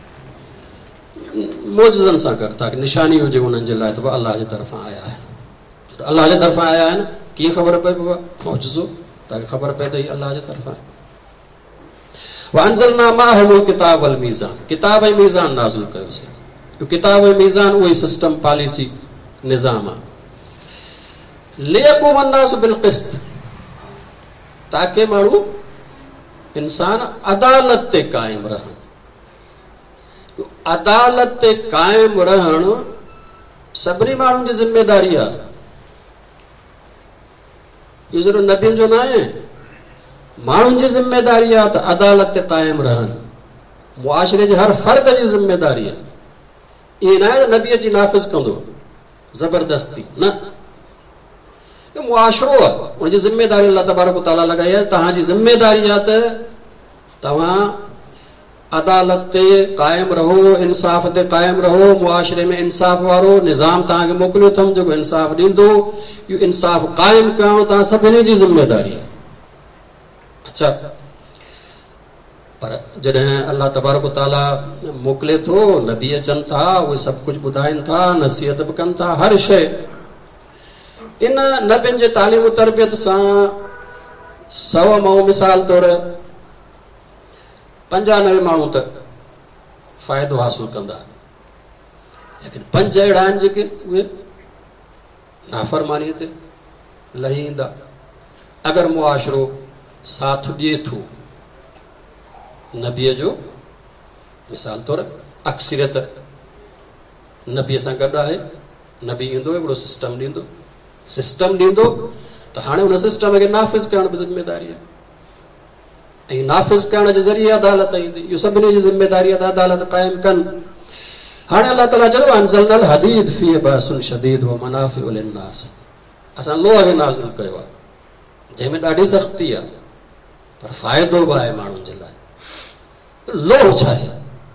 मोजज़नि सां गॾु, ताकि निशानी हुजे उन्हनि जे लाइ त अलाह जे तरफ़ां आया आहिनि। त अलाह जे तरफ़ां आया आहिनि, कीअं ख़बर पए पियो आहे? मौजज़ो, ताकि ख़बर पए त हीअ अलाह जे तरफ़ां आहे। वअंज़लना माअहुल किताब वल मीज़ान, किताब ऐं मीज़ान नाज़िल कयोसीं। तो किताब ऐं मीज़ान उहो सिस्टम पॉलिसी निज़ाम आहे। लियक़ूम अन्नास बिल क़िस्त, ताकि माण्हू इंसान अदालत ते क़ाइम रहनि। अदालत ते क़ाइम रहणु सभिनी माण्हुनि जी ज़िम्मेदारी आहे। इहो सिर्फ़ु नबियुनि जो न आहे, माण्हुनि जी ज़िम्मेदारी आहे त अदालत ते क़ाइम रहनि। मुआशरे जे हर फ़र्द जी ज़िम्मेदारी आहे। ईअं न आहे त नबी अची नाफ़िज़ कंदो ज़बरदस्ती, न, मुआशरो आहे, उनजी ज़िम्मेदारी अल्लाह तबारक व तआला लॻाई आहे। तव्हांजी ज़िम्मेदारी आहे त तव्हां अदालत ते क़ाइम रहो, इंसाफ़ ते क़ाइम रहो, मुआशरे में इंसाफ़ वारो निज़ाम तव्हांखे मोकिलियो अथमि जेको इंसाफ़ ॾींदो। इहो इंसाफ़ क़ाइम करणु तव्हां सभिनी जी ज़िम्मेदारी आहे। अच्छा, पर जॾहिं अल्लाह तबारक व तआला मोकिले थो, नबी अचनि था, उहे सभु कुझु ॿुधाइनि था, नसीहत बि कनि था, हर शइ। इन नबियुनि जे तालीम तरबियत सां सौ माण्हू मिसाल तौर पंजानवे माण्हू त फ़ाइदो हासिल कंदा, लेकिन पंज अहिड़ा आहिनि जेके उहे नाफ़रमानी ते लही ईंदा। अगरि मुआशरो साथ ॾिए थो नबीअ जो, मिसाल तौर अक्सरियत नबीअ सां गॾु आहे, नबी ईंदो हिकिड़ो सिस्टम ॾींदो, सिस्टम ॾींदो त हाणे हुन सिस्टम खे नाफ़िज़ करण बि ज़िम्मेदारी आहे, ऐं नाफ़िज़ करण जे ज़रिए अदालत ईंदी। इहो सभिनी जी ज़िम्मेदारी आहे त अदालत क़ाइम कनि। हाणे अल्लाह ताला चयो अंज़लनल हदीद फ़ीहि बअसुन शदीद व मनाफ़िउ लिन्नास, असां लोह खे नाज़िल कयो आहे जंहिंमें ॾाढी सख़्ती आहे पर फ़ाइदो बि आहे माण्हुनि जे लाइ। लोह छा आहे?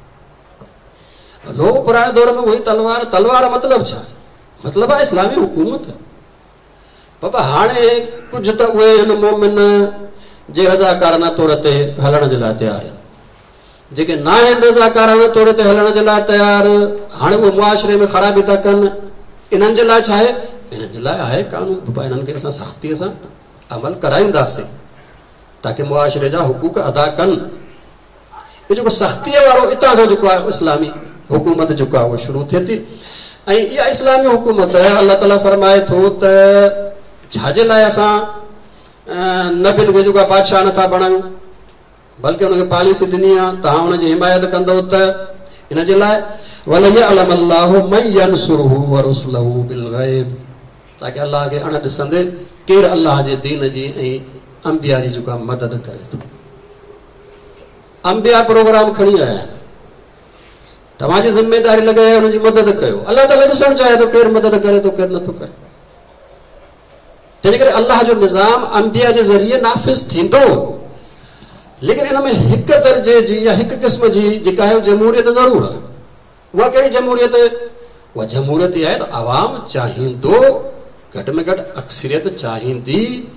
लोह पुराणे दौर में वही तलवार, तलवार मतिलब छा? मतिलब आहे इस्लामी हुकूमत। बाबा हाणे कुझु त उहे हिन मोमिन जे रज़ाकाराना तौर ते हलण जे लाइ तयार आहिनि, जेके न आहिनि रज़ाकाराना तौर ते हलण जे लाइ तयार, हाणे उहे मुआशरे में ख़राबी था कनि। इन्हनि जे लाइ छा आहे? इन्हनि जे लाइ आहे कानून। बाबा इन्हनि खे असां सख़्तीअ सां अमल कराईंदासीं ताकि मुआशरे जा हुकूक अदा कनि। इहो जेको सख़्तीअ वारो इतां खां जेको आहे इस्लामी हुकूमत जेको आहे उहो शुरू थिए थी। ऐं इहा इस्लामी हुकूमत अल्लाह ताला फरमाए थो त छाजे लाइ असां नबियुनि खे जेको आहे बादशाह नथा बणायूं, बल्कि हुनखे पॉलिसी ॾिनी आहे, तव्हां हुनजी हिमायत कंदो त इन जे लाइ वलयअलमल्लाहु मन यंसुरुहु व रुसुलहु बिल ग़ैब, ताकि अल्लाह खे अण ॾिसंदे केरु अल्लाह जे दीन जी ऐं अंबिया जी जेको आहे मदद करे थो। अंबिया प्रोग्राम खणी आया आहिनि, तव्हांजी ज़िम्मेदारी लॻाए हुनजी मदद कयो। अल्लाह ताला ॾिसणु चाहे थो केरु मदद करे थो केरु नथो करे। तंहिंजे करे अल्लाह जो निज़ाम अंबिया जे ज़रिए नाफ़िज़ थींदो, लेकिन इन में हिकु दर्जे जी या हिकु क़िस्म जी जेका आहे जमहूरियत ज़रूरु आहे। उहा कहिड़ी जमहूरियत? उहा जमहूरियत इहा आहे त आवाम चाहींदो, घटि में घटि अक्सरियत चाहींदी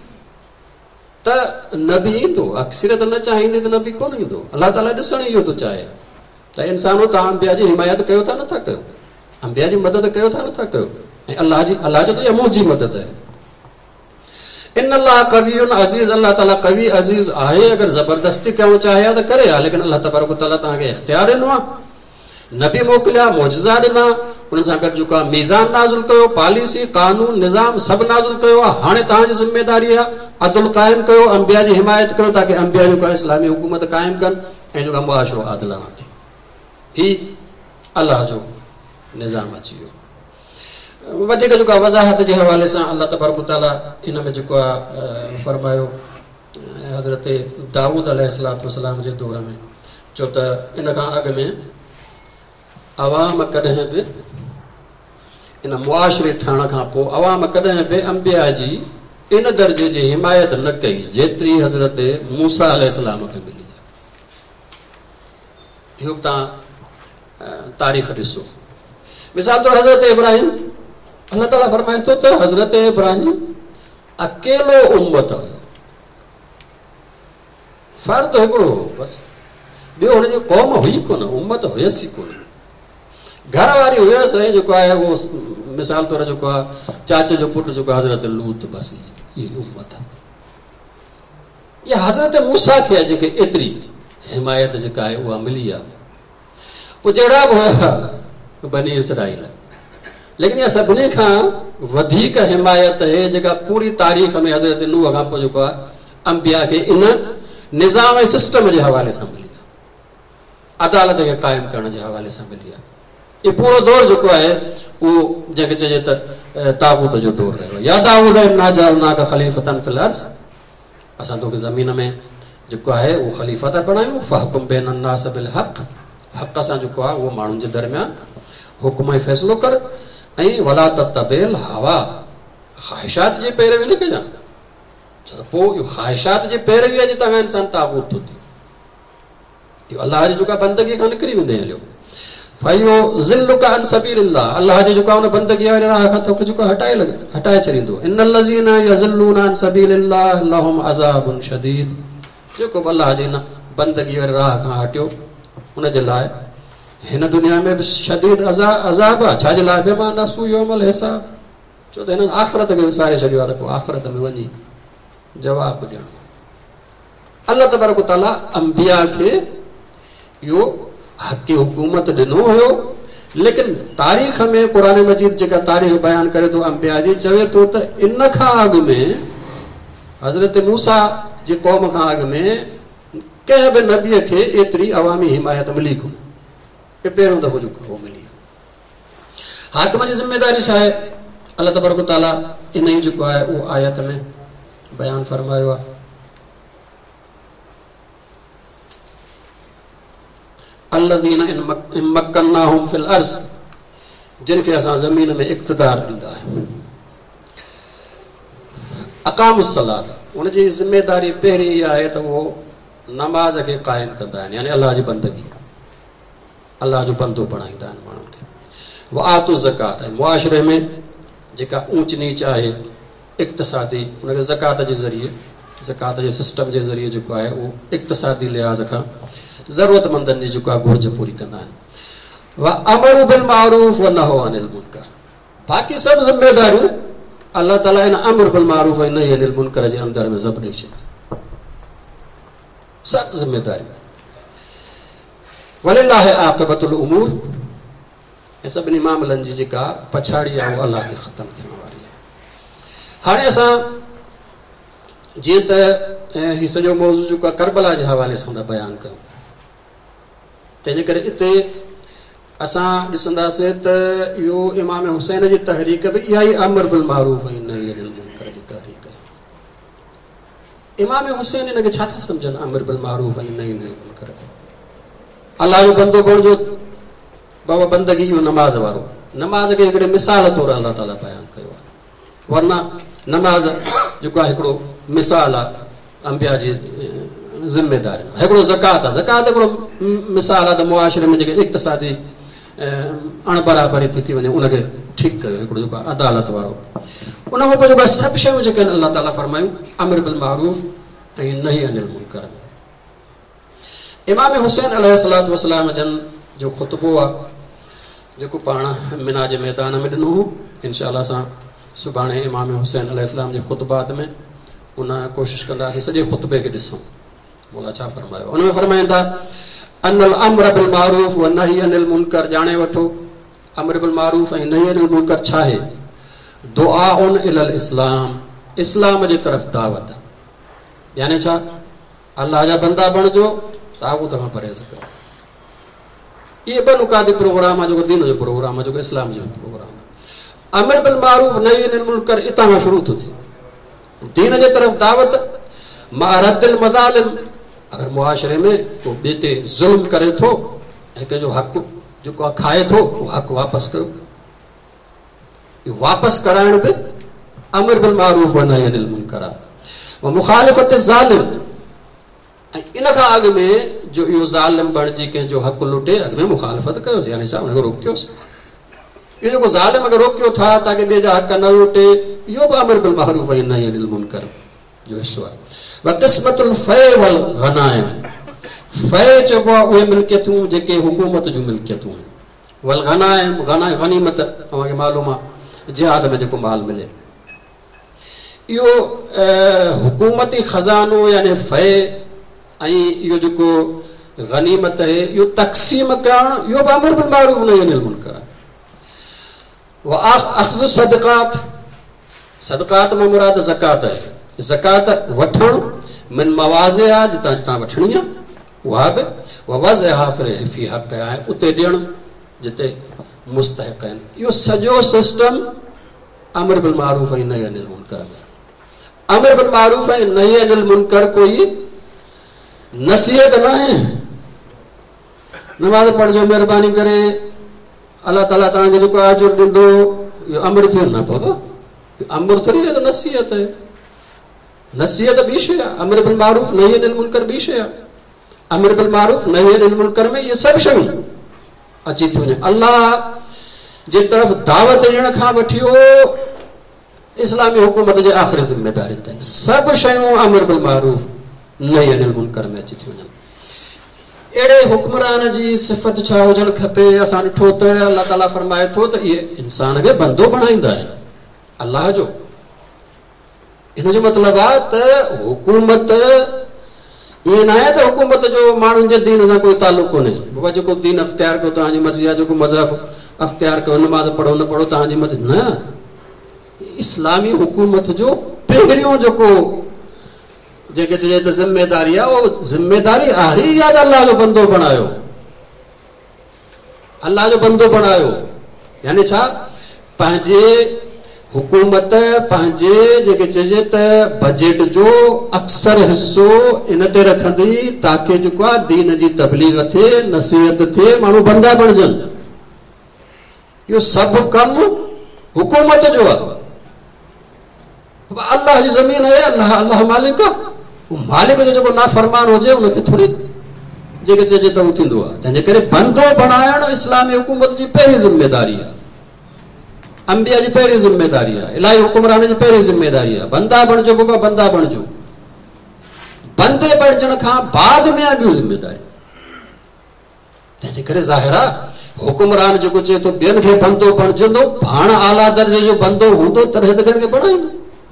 त नबी ईंदो, अक्सरियत न चाहींदी त नबी कोन ईंदो। अल्लाह ताला ॾिसण इहो थो चाहे त इंसानो तव्हां अंबिया जी हिमायत कयो था नथा कयो, अंबिया जी मदद कयो था नथा कयो, ऐं अल्लाह जी अल्लाह जो त इहा मुंहिंजी मदद आहे। इन अल्लाह कवियुन अज़ीज़, अल्लाह ताला कवी अज़ीज़ आहे। अगर जबरदस्ती करणु चाहे हा त करे हा, लेकिन अल्लाह तबारक व तआला तव्हांखे इख्तियार ॾिनो आहे, नबी मोकिलिया, मौजज़ा ॾिना, उन्हनि सां गॾु जेको आहे मीज़ान नाज़िल कयो, पॉलिसी कानून निज़ाम सभु नाज़िल कयो आहे। हाणे तव्हांजी ज़िम्मेदारी आहे अदल क़ाइम कयो, अंबिया जी हिमायत कयो, ताकि अंबिया जेको आहे इस्लामी हुकूमत क़ाइम कनि ऐं जेको आहे मुआशरो आदिलाना थिए। ही अल्लाह जो निज़ाम अची वियो। वधीक जेको आहे वज़ाहत जे हवाले सां अल्लाह तबारक व तआला हिन में जेको आहे फरमायो हज़रत दाऊद अलैहिस्सलातु वस्सलाम जे दौर में, छो त इन खां अॻु में अवाम कॾहिं बि इन मुआशरे ठहण खां पोइ अवाम कॾहिं बि अंबिया जी इन दर्जे जी हिमायत न कई जेतिरी हज़रत मूसा अलैहिस्सलाम खे मिली। इहो बि तव्हां तारीख़ ॾिसो। मिसाल तौर हज़रत इब्राहिम, अल्लाह ताला फरमाए थो त हज़रत इब्राहिम अकेलो उम्मत हुयो, फर्द हिकिड़ो बसि, ॿियो हुनजी क़ौम हुई कोन, उम्मत हुयसि कोन। घर वारी हुयसि ऐं जेको आहे उहो मिसाल तौर जेको आहे चाचे जो पुटु जेको आहे हज़रत लूत, बसि इहा उम्मत आहे। इहा हज़रत मूसा खे आहे जेके एतिरी हिमायत जेका आहे उहा मिली आहे। पोइ जहिड़ा बि हुया बनी इसराइल, लेकिन इहा सभिनी खां वधीक हिमायत आहे जेका पूरी तारीख़ में हज़रत नूह खां पोइ जेको आहे अंबिया खे इन निज़ाम ऐं सिस्टम जे हवाले सां मिली आहे, अदालत खे क़ाइमु करण जे हवाले सां मिली आहे। इहो पूरो दौर जेको आहे उहो जंहिंखे चइजे त ताबूत जो दौर रहियो। या दाऊद इन्ना जअलनाका खलीफ़तन फिल अर्ज़, असां तोखे ज़मीन में जेको आहे उहो ख़लीफ़ा था बणायूं। फहकुम बैन अन्नास बिल हक़, हक़ सां जेको आहे उहो माण्हुनि जे दरमियान हुकुम ऐं फ़ैसिलो कर। ऐं वला तत्तबिल हवा, ख़्वाहिशात जी पैरवी न कजांइ, छो त पोइ इहो ख़्वाहिशात जी पैरवीअ जे तव्हां इंसान ताबूत थो थिए, इहो अलाह जी जेका बंदगी खां निकिरी वेंदे हलियो। फयो ज़िल्लुका अन सबीलिल्लाह, अलाह जी जेका उन बंदगी वारे राह खां तोखे जेको हटाए लॻे हटाए छॾींदो। इन्नल लज़ीना यज़िल्लूना अन सबीलिल्लाह लहुम अज़ाबुन शदीद, जेको अलाह जी न बंदगी वारे राह खां हटियो उन जे लाइ हिन दुनिया में बि शदीद अज़ाब आहे। छाजे लाइ? बेमा नसू यौमल हिसाब, छो त हिननि आख़िरत खे विसारे छॾियो आहे, त पोइ आख़िरत में वञी जवाबु ॾियणो। अल्लाह तबारक व तआला अंबिया खे इहो हक़ हुकूमत ॾिनो हुयो, लेकिन तारीख़ में क़ुरान मजीद जेका तारीख़ बयानु करे थो अंबिया जी, चवे थो त इन खां अॻु में हज़रत मूसा जे क़ौम खां अॻु में कंहिं बि नबीअ खे एतिरी अवामी हिमायत मिली कोन्हे, पहिरियों दफ़ो जेको उहो मिली। हाकिम जी ज़िमेदारी छा आहे? अल्लाह तबारक व तआला इन ई जेको आहे उहो आयत में बयानु फरमायो आहे। अल्लज़ीना इन मक्कन्नाहुम फिल अर्ज़, जिनखे असां ज़मीन में इक़्तिदार ॾींदा आहियूं। अक़ामुस सलात, उनजी ज़िमेदारी पहिरीं इहा आहे त उहो नमाज़ खे क़ाइमु कंदा आहिनि, यानी अलाह जी बंदगी, अलाह जो बंदो बणाईंदा आहिनि माण्हुनि खे। व आतु ज़कात, ऐं मुआशिरे में जेका ऊच नीच आहे इक़्तिसादी, उनखे ज़कात जे ज़रिए, ज़कात जे सिस्टम जे ज़रिए जेको आहे उहो इक़्तिसादी लिहाज़ खां ज़रूरतमंदनि जी जेको आहे घुर्ज पूरी कंदा आहिनि। व अमरु बिल मारूफ़ व नहो अनिल मुनकर, बाक़ी सभु ज़िमेदारियूं अल्लाह ताला इन अमर बिल मारूफ़ ऐं नही अनिल मुनकर जे अंदर में ज़ब ॾेई छॾी, सभु ज़िमेदारियूं। वलिल्लाहि आक़िबतुल उमूर, ऐं सभिनी मामलनि जी जेका पछाड़ी आहे उहा अलाह खे ख़तमु थियण वारी आहे। हाणे असां जीअं त हीउ सॼो मौज़ू जेको आहे करबला जे हवाले सां था बयानु कयूं, तंहिंजे करे हिते असां ॾिसंदासीं त इहो इमाम हुसैन जी तहरीक बि इहा ई अमर बिल मारूफ़ ऐं नही अनिल मुनकर जी तहरीक आहे। इमाम हुसैन हिनखे छा था सम्झनि अमर बिल मारूफ़ ऐं नही अनिल मुनकर? अलाह जो बंदो बणिजो, बाबा बंदगी इहो नमाज़ वारो, नमाज़ खे हिकिड़े मिसाल तौरु अलाह ताला बयानु कयो आहे, वरना नमाज़ जेको आहे हिकिड़ो मिसाल आहे अंबिया जी ज़िमेदारी। हिकिड़ो ज़कात आहे, ज़कात हिकिड़ो मिसाल आहे त मुआशिरे में जेके इक़्तिसादी अणबराबरी थी थी वञे उनखे ठीकु कयो, हिकिड़ो जेको आहे अदालत वारो। उन खां पोइ जेको आहे सभु शयूं जेके आहिनि अलाह ताला फरमायूं अमर बिल मारूफ़ ऐं नही अनिल मुनकर में। इमाम हुसैन अलैहिस्सलातु वस्सलाम जन जो ख़ुतबो आहे जेको पाण मिना जे मैदान में ॾिनो हो, इंशाअल्लाह असां सुभाणे इमाम हुसैन अलैहिस्सलाम जे ख़ुतबात में उन कोशिशि कंदासीं सॼे ख़ुतबे खे ॾिसूं मोला छा फरमायो। उन में फरमाइनि था अनल अम्र बिल मारूफ़ व नही अनिल मुनकर, ॼाणे वठो अम्र बिल मारूफ़ ऐं नही अनिल मुनकर छा आहे? दुआउन इलल इस्लाम, इस्लाम जे तरफ़ दावत, यानी छा? अल्लाह जा बंदा बणिजो, ताबूत खां परहेज़ कयो। इहे ॿ नुकाती प्रोग्राम आहे जेको दीन जो प्रोग्राम आहे, जेको इस्लाम जो प्रोग्राम आहे। अमर बिल मारूफ़ नही अनिल मुनकर हितां खां शुरू थो थिए, दीन जे तरफ़ दावत मा रद्दिल मज़ालिम, अगर मुआशिरे में को ॿिए ते ज़ुल्म करे थो ऐं कंहिंजो हक़ जेको आहे खाए थो, उहो हक़ वापसि कयो। इहो वापसि कराइण बि अमर बिल मारूफ़ व नही अनिल मुनकर आहे। व मुखालिफ़त ज़ालिम, ऐं इन खां अॻु में जो इहो ज़ालिम बणिजी कंहिंजो हक़ लुटे, अॻु में मुखालिफ़त कयोसीं, यानी छा? हुनखे रोकियोसीं। इहो जेको ज़ालिम अगरि रोकियो था ताकी ॿिए जा हक़ न लुटे, इहो बि अमर बिल मारूफ़ ऐं नही अनिल मुनकर जो हिसो आहे। व क़िस्मतुल फ़ै वल गनाइम, फ़ै चइबो आहे उहे मिल्कियतूं जेके हुकूमत जूं मिल्कियतूं आहिनि। वल गनाइम, गना गनीमत तव्हांखे मालूम आहे जिहाद में जेको माल मिले, इहो हुकूमती ख़ज़ानो यानी फ़ै, ऐं इहो जेको गनीमत है, यो तक़सीम करण, यो अमर बिल मारूफ नही अनिल मुनकर। व अख़्ज़ सदक़ात, सदक़ात में मुराद ज़कात है। ज़कात वठण मिन मवाज़िहा, जितां जितां वठणी आहे उहा बि, व वज़अहा फी हक़ आहे, उते ॾियण जिते मुस्तहिक़ आहिनि। इहो सॼो सिस्टम अमर बिल मारूफ ऐं नही अनिल मुनकर में। अमर बिल मारूफ ऐं नही अनिल मुनकर कोई नसीहत न आहे। नमाज़ पढ़जो महिरबानी करे, अल्लाह ताला तव्हांखे जेको अजुर ॾींदो, इहो अमर थियो न बाबा, अमर थोरी आहे, त नसीहत आहे। नसीहत ॿी शइ आहे, अमर बिल मारूफ नही अनिल मुनकर ॿी शइ आहे। अमर बिल मारूफ नही अनिल मुनकर में इहे सभु शयूं अची थियूं वञनि। अल्लाह जे तरफ़ दावत ॾियण खां वठी इस्लामी हुकूमत जे आख़िरी ज़िम्मेदारी ताईं सभु शयूं अमर बिल मारूफ नही अनिल मुनकर में अची थियूं वञनि। अहिड़े हुक्मरान जी सिफ़त छा हुजणु खपे? असां ॾिठो त अल्लाह ताला फरमाए थो त इहे इंसान खे बंदो बणाईंदा आहिनि अल्लाह जो। इन जो मतिलबु आहे त हुकूमत ईअं न आहे त हुकूमत जो माण्हुनि जे दीन सां कोई तालुक़ कोन्हे। बाबा जेको दीन अख़्तियार कयो तव्हांजी मर्ज़ी आहे, जेको मज़हब अख़्तियार कयो, नमाज़ पढ़ो न पढ़ो तव्हांजी मर्ज़ी। न, इस्लामी हुकूमत जो पहिरियों जेको जेके चइजे त ज़िम्मेदारी आहे, उहो ज़िम्मेदारी आहे ई आहे त अल्लाह जो बंदो बणायो, अल्लाह जो बंदो बणायो। यानी छा? पंहिंजे हुकूमत पंहिंजे जेके चइजे त बजट जो अक्सर हिस्सो इन ते रखंदी ताकि जेको आहे दीन जी तबलीग थिए, नसीहत थिए, माण्हू बंदा बणजनि। इहो सभु कमु हुकूमत जो आहे। अल्लाह जी ज़मीन आहे, अल्लाह अल्लाह मालिक आहे। मालिक जो जेको नाफ़रमान हुजे उनखे थोरी जेके चइजे त उहो थींदो आहे। तंहिंजे करे बंदो बणाइण इस्लामी हुकूमत जी पहिरीं ज़िम्मेदारी आहे, अंबिया जी पहिरीं ज़िम्मेदारी आहे, इलाही हुकुमरान जी पहिरीं ज़िम्मेदारी आहे। बंदा बणिजो बाबा, बंदा बणिजो। बंदे बणजण खां बाद में आहे ॿियूं ज़िम्मेदारी। तंहिंजे करे ज़ाहिर आहे हुकुमरान जेको चए थो ॿियनि खे बंदो बणजंदो, पाण आला दर्जे जो बंदो हूंदो तॾहिं त ॿियनि खे बणाईंदो।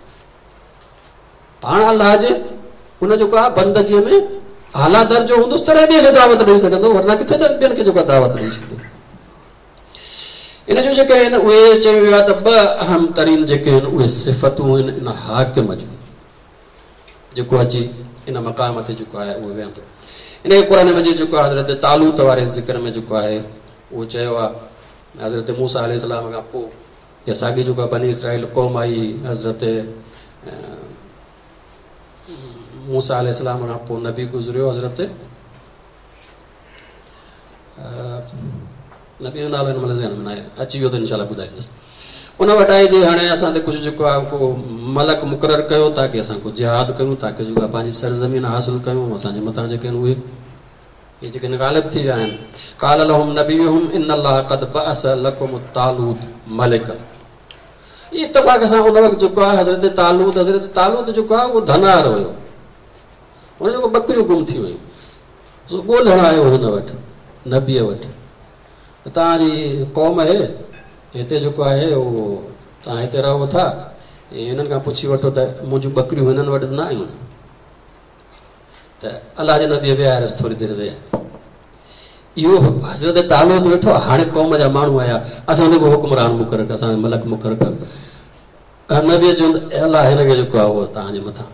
पाण अल्लाह जे उन जेको आहे बंदगीअ में आला दर्जो हूंदुसि तॾहिं ॿिए खे दावत ॾेई सघंदो, वरना किथे त ॿियनि खे जेको आहे दावत ॾेई सघंदो। इन जो जेके आहिनि उहे चयो वियो आहे त ॿ अहम तरीन जेके आहिनि उहे सिफ़तूं आहिनि इन हाकिम जूं, जेको अची इन मक़ाम ते जेको आहे उहो वेहंदो। इन क़ुरान मजीद जेको आहे हज़रत तालूत वारे ज़िक्र में जेको आहे उहो चयो आहे हज़रत मूसा अलैहिस्सलाम खां पोइ या साॻी जेको आहे बनी इसराइल क़ौम आई, हज़रत मूसा अलैहिस्सलाम खां पोइ नबी गुज़रियो हज़रत नबी जो नालो हिन महिल ज़हन में न आहे, अची वियो त इनशाला ॿुधाईंदुसि। उन वटि आहे जे हाणे असां ते कुझु जेको आहे को मलक मुक़ररु कयो ताकी असां को जिहाद कयूं, ताकी जेको आहे पंहिंजी सरज़मीन हासिलु कयूं। असांजे मथां जेके आहिनि उहे इहे जेके गालिब थी विया आहिनि। काल लहुम नबीयुहुम इन्नल्लाह क़द बअस लकुम तालूत मलिका। इत्तफ़ाक़ सां उन वक़्तु जेको आहे हज़रत तालूत हज़रत तालूत जेको आहे उहो धनार हुयो, हुन जेको बकरियूं गुम थी वयूं, सो ॻोल्हण आयो हुन वटि नबीअ वटि, तव्हांजी क़ौम आहे हिते जेको आहे उहो तव्हां हिते रहो था, हिननि खां पुछी वठो त मुंहिंजूं बकरियूं हिननि वटि न आयूं। त अलाह जे नबीअ विहारियसि थोरी देरि विया। इहो हज़रत तालूत वेठो, हाणे क़ौम जा माण्हू आया, असां जेको हुकुमरान मुक़ररु कयो, असांजो मलक मुक़ररु कयो। नबीअ चयो अलाह हिनखे जेको आहे उहो तव्हांजे मथां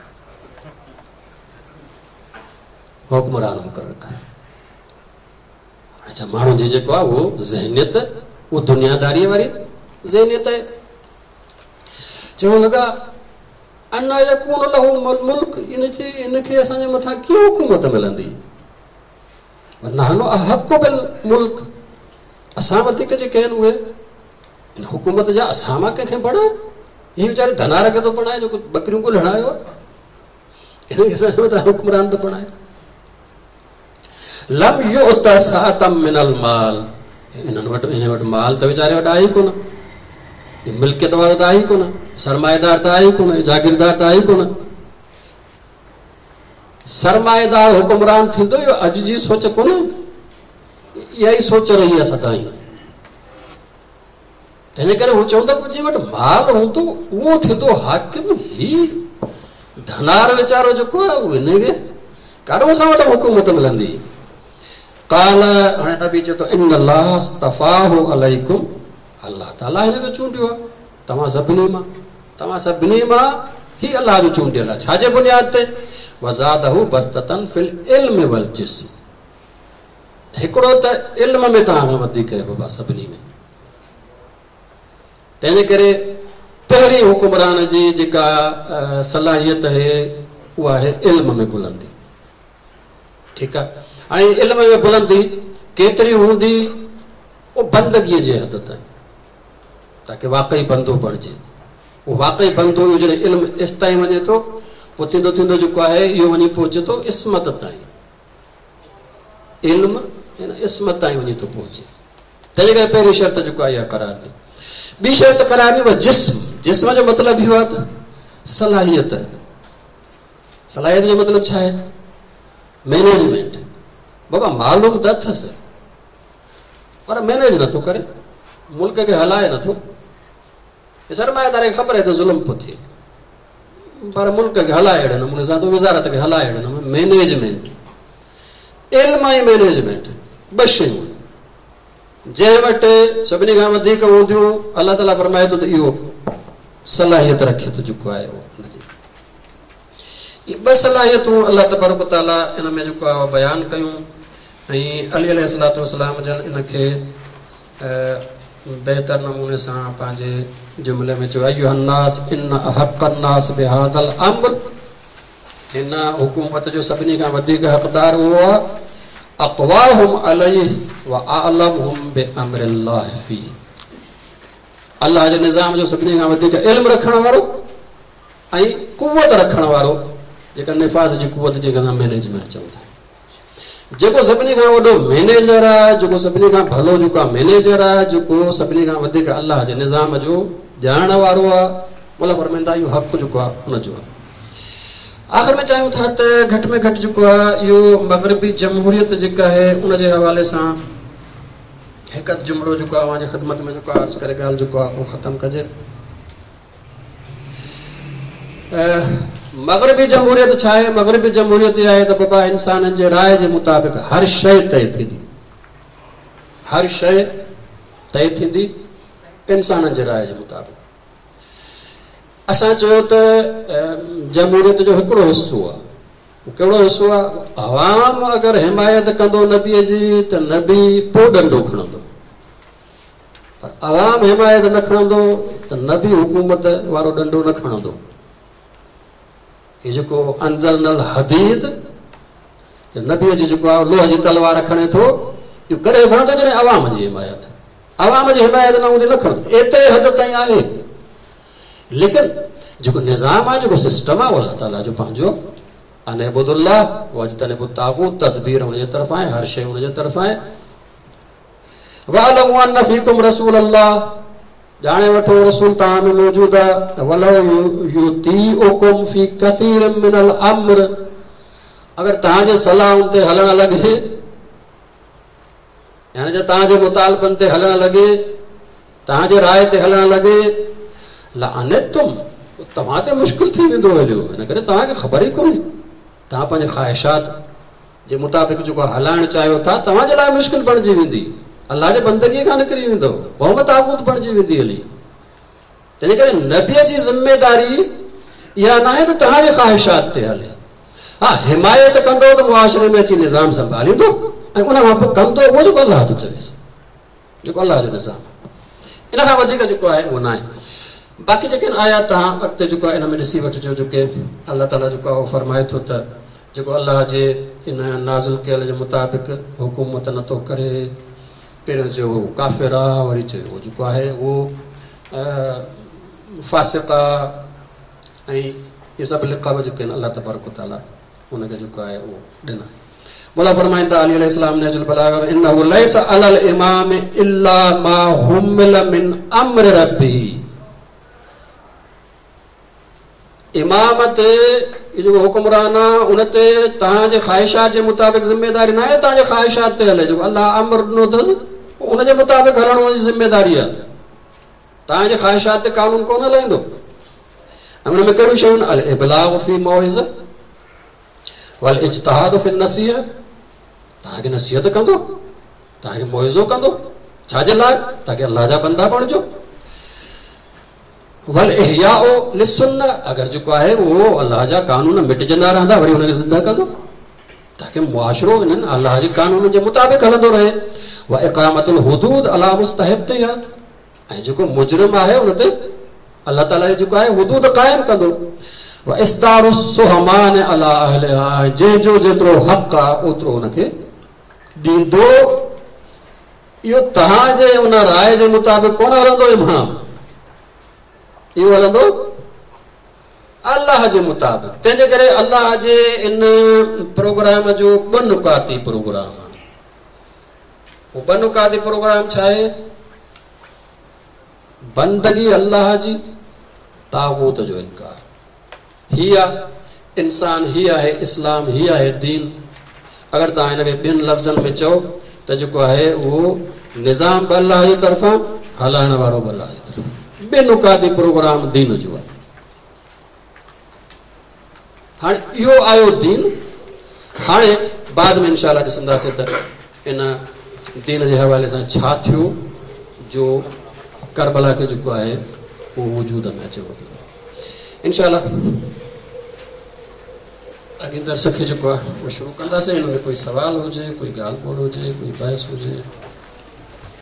हुकुमरान मुक़ररु कयो। अच्छा, माण्हू जी जेको आहे उहो ज़हनियत उहो दुनियादारीअ वारी ज़हनियत आहे। चवण लॻा अन यकून लहू मुल्क, इनखे इनखे असांजे मथां कीअं हुकूमत मिलंदी? नहनु अहक़्क़ु बिल मुल्क, असां वधीक जेके आहिनि उहे इन हुकूमत जा, असां मां कंहिंखे बणाए? इहे वीचारे धनार खे थो बणाए जेको बकरियूं ॻोल्हण आयो आहे, हिनखे असांजे मथां हुकमरान थो बणाए। लम युअत साअतम मिनल माल, इन्हनि वटि इन वटि माल त वीचारे वटि आहे ई कोन, मिल्कियत वारो त आहे ई कोन, सरमाएदार त आहे ई कोन, जागीरदार त आहे ई कोन। सरमाएदार हुकुमरान थींदो, इहो अॼु जी सोच कोन्हे, इहा ई सोच रही आहे सदाईं। तंहिंजे करे हू चवंदा जंहिं वटि माल हूंदो उहो थींदो हाकिम। ही धनार वीचारो जेको आहे उहो हिनखे काॾो असां वटि हुकूमत मिलंदी? काल हाणे नबी चए थो इन अल्लाह अस्तफाहु अलैकुम, अल्लाह ताला हिन खे चूंडियो आहे तव्हां सभिनी मां, तव्हां सभिनी मां ही अल्लाह जो चूंडियल आहे। छाजे बुनियाद ते? वज़ादहु बस्ततन फिल इल्म वल जिस्म, हिकिड़ो त इल्म में तव्हां खां वधीक आहे बाबा सभिनी में। तंहिंजे करे पहिरीं हुकुमरान जी जेका सलाहियत आहे उहा आहे इल्म में बुलंदी। ठीकु आहे, हाणे इल्म में बुलंदी केतिरी हूंदी? उहो बंदगीअ जे हद ताईं, ताकी वाकई बंदो बणिजे। उहो वाकई बंदो हुजे इल्म इस ताईं वञे थो, पोइ थींदो थींदो जेको आहे इहो वञी पहुचे थो इस्मत ताईं, इल्म इस्मत ताईं वञी थो पहुचे। तंहिंजे करे पहिरीं शर्त जेको आहे इहा करार ॾे। ॿी शर्त करार ॾी जिस्म। जिस्म जो मतिलबु इहो आहे त सलाहियत। सलाहियत जो मतिलबु छा आहे? मैनेजमेंट। बाबा मालूम त अथसि पर मैनेज नथो करे, मुल्क खे हलाए नथो। सरमाएदार खे ख़बर आहे त ज़ुल्म पियो थिए, पर मुल्क खे हलाए अहिड़े नमूने सां, वज़ारत खे हलाए अहिड़े नमूने। मैनेजमेंट, इल्म ऐं मैनेजमेंट ॿ शयूं जंहिं वटि सभिनी खां वधीक हूंदियूं, अलाह ताला फरमाए थो त इहो सलाहियत रखे थो जेको आहे उनजी। इहे ॿ सलाहियतूं अलाह तबारक ताला इन में जेको आहे बयानु कयूं। ऐं अली अलैहिस्सलातु वस्सलाम जन इनखे बहितर नमूने सां पंहिंजे जुमिले में चयो अय्युहन्नास इन अहक़न्नास बिहादल अम्र, हिन हुकूमत जो सभिनी खां वधीक हक़दार उहो आहे अक़वाहुम अलैहि व अअलमुहुम बिअम्रिल्लाह फी, अल्लाह जे निज़ाम जो सभिनी खां वधीक इल्म रखण वारो ऐं कुवत रखण वारो, जेका निफ़ाज़ जी कुवत जेका असां मैनेजमेंट चऊं था। जेको सभिनी खां वॾो मैनेजर आहे, जेको सभिनी खां भलो जेको आहे मैनेजर आहे, जेको सभिनी खां वधीक अल्लाह जे निज़ाम जो ॼाणण वारो आहे, मतिलबु फरमाईंदा इहो हक़ जेको आहे उनजो आहे। आख़िर में चाहियूं था त घटि में घटि जेको आहे इहो मग़रिबी जमहूरियत जेका आहे उनजे हवाले सां हिकु अधु जुमिलो जेको आहे उनजी ख़िदमत में जेको आहे अर्ज़ु करे ॻाल्हि जेको आहे उहो ख़तमु कजे। मग़रिबी जमहूरियत छा आहे? मग़रिबी जमहूरियत इहा आहे त बाबा इंसाननि जे राय जे मुताबिक़ हर शइ तय थींदी, हर शइ तय थींदी इंसाननि जे राय जे मुताबिक़। असां चयो त जमहूरियत जो हिकिड़ो हिसो आहे, कहिड़ो हिसो आहे? अवाम अगरि हिमायत कंदो नबीअ जी त नबी पोइ डंडो खणंदो, पर अवाम हिमायत न खणंदो त नबी हुकूमत वारो डंडो न खणंदो। हीउ जेको अंज़लनल हदीद नबीअ जी जेको आहे लोह जी तलवार खणे थो, इहो कॾहिं खणंदो जॾहिं अवाम जी हिमायत, अवाम जी हिमायत न हूंदी न खणंदो। एतिरे हद ताईं आहे। लेकिन जेको निज़ाम आहे, जेको सिस्टम आहे, अल्लाह ताला जो पंहिंजो अनअबुदुल्लाह वज्तनिबु तागूत, तदबीर हुनजे तरफ़ आहे, हर शइ हुनजे तरफ़ आहे। वअलमु अन्न फीकुम रसूल अल्लाह, जाने वठो रसूल तव्हां में मौजूद आहे। वलौ युतीउकुम फी कसीरिम मिनल अम्र, अगर तव्हांजे सलाहुनि ते हलण लॻे, यानी जो तव्हांजे मुतालबनि ते हलण लॻे, तव्हांजे राय ते हलण लॻे, लअनतुम, तव्हां ते मुश्किल थी वेंदो हलियो। हिन करे तव्हांखे ख़बर ई कोन्हे, तव्हां पंहिंजे ख़्वाहिशात जे मुताबिक़ जेको हलाइण चाहियो था, तव्हांजे लाइ मुश्किल बणिजी वेंदी, अल्लाह जे बंदगीअ खां निकिरी वेंदो, क़ौम तागूत बणिजी वेंदी हली। तंहिंजे करे नबीअ जी ज़िमेदारी इहा न आहे त तव्हांजे ख़्वाहिशात ते हले। हा, हिमायत कंदो त मुआशरे में अची निज़ाम संभालींदो, ऐं उन खां पोइ कंदो उहो जेको अल्लाह थो चवेसि, जेको अल्लाह जो निज़ाम। इन खां वधीक जेको आहे उहो न आहे। बाक़ी जेके आया तव्हां अॻिते जेको आहे इन में ॾिसी वठिजो, जेके अल्लाह ताला जेको आहे उहो फरमाए थो त जेको अल्लाह जे इन नाज़िल कयल जे मुताबिक़ हुकूमत नथो करे, पहिरियों चयो उहो काफ़िर आहे, वरी चयो उहो जेको आहे उहो फासिक़ आहे, ऐं इहे सभु लिक़ाब जेके आहिनि अल्लाह तबारक ताला उनखे जेको आहे उहो ॾिना। मौला फरमाइनि था अली अलैहिस्सलाम ने अजुल बलाग इन्नहु लैस अलल इमाम इल्ला मा हुमिल मिन अम्र रब्बी, इमाम ते जेको हुकुमरान आहे उन ते तव्हांजे ख़्वाहिशात जे मुताबिक़ ज़िमेदारी न आहे, तव्हांजे ख़्वाहिशात ते हले, जेको अल्लाह अमर ॾिनो अथसि उनजे मुताबिक़ हलण जी ज़िमेदारी आहे। तव्हांजे ख़्वाहिशात ते कानून कोन हलाईंदो। ऐं हुन में कहिड़ियूं शयूं? अल इबलाग फी मौइज़त वल इज्तिहाद फी नसीहत, तव्हांखे नसीहत कंदो, तव्हांखे मुइज़ो कंदो, छाजे लाइ? ताकि अल्लाह जा बंदा बणिजो। वल इहयाउ लिसुन्ना, अगर जेको आहे उहो अल्लाह जा कानून मिटजंदा रहंदा वरी हुनखे ज़िंदा कंदो, ताकि मुआशरो इन्हनि अल्लाह जे कानून जे मुताबिक़ हलंदो रहे। व इक़ामतुल हुदूद अला मुस्तहिक़िहा, ऐं जेको मुजरिम आहे उन ते अल्लाह ताला जेको आहे हुदूद क़ाइम कंदो। व इस्दारु सुहमान अला अहलिहा, जंहिंजो जेतिरो हक़ आहे ओतिरो हुनखे ॾींदो। इहो तव्हांजे उन राय जे मुताबिक़ कोन हलंदो इमाम, इहो हलंदो अल्लाह जे मुताबिक़। तंहिंजे करे अल्लाह जे इन प्रोग्राम जो ॿ नुकाती प्रोग्राम आहे। उहो ॿ नुकाती प्रोग्राम छा आहे? बंदगी अल्लाह जी, तागूत जो इनकार। ही आहे इंसान, ही आहे इस्लाम, ही आहे दीन। अगर तव्हां हिनखे ॿिनि लफ़्ज़नि में चओ त जेको आहे उहो निज़ाम बि अल्लाह जी तरफ़ां, हलाइण वारो बि अल्लाह जी तरफ़ां। ॿिए नुकाती प्रोग्राम दीन जो आहे। हाणे इहो आयो दीन। हाणे बाद में इंशाअल्लाह ॾिसंदासीं त इन दीन जे हवाले सां छा थियो जो करबला खे जेको आहे उहो वजूद में अचे थो। इंशाअल्लाह अॻे दर्स खे जेको आहे उहो शुरू कंदासीं। हिन में कोई सवाल हुजे, कोई ॻाल्हि ॿोल हुजे, कोई बहस हुजे।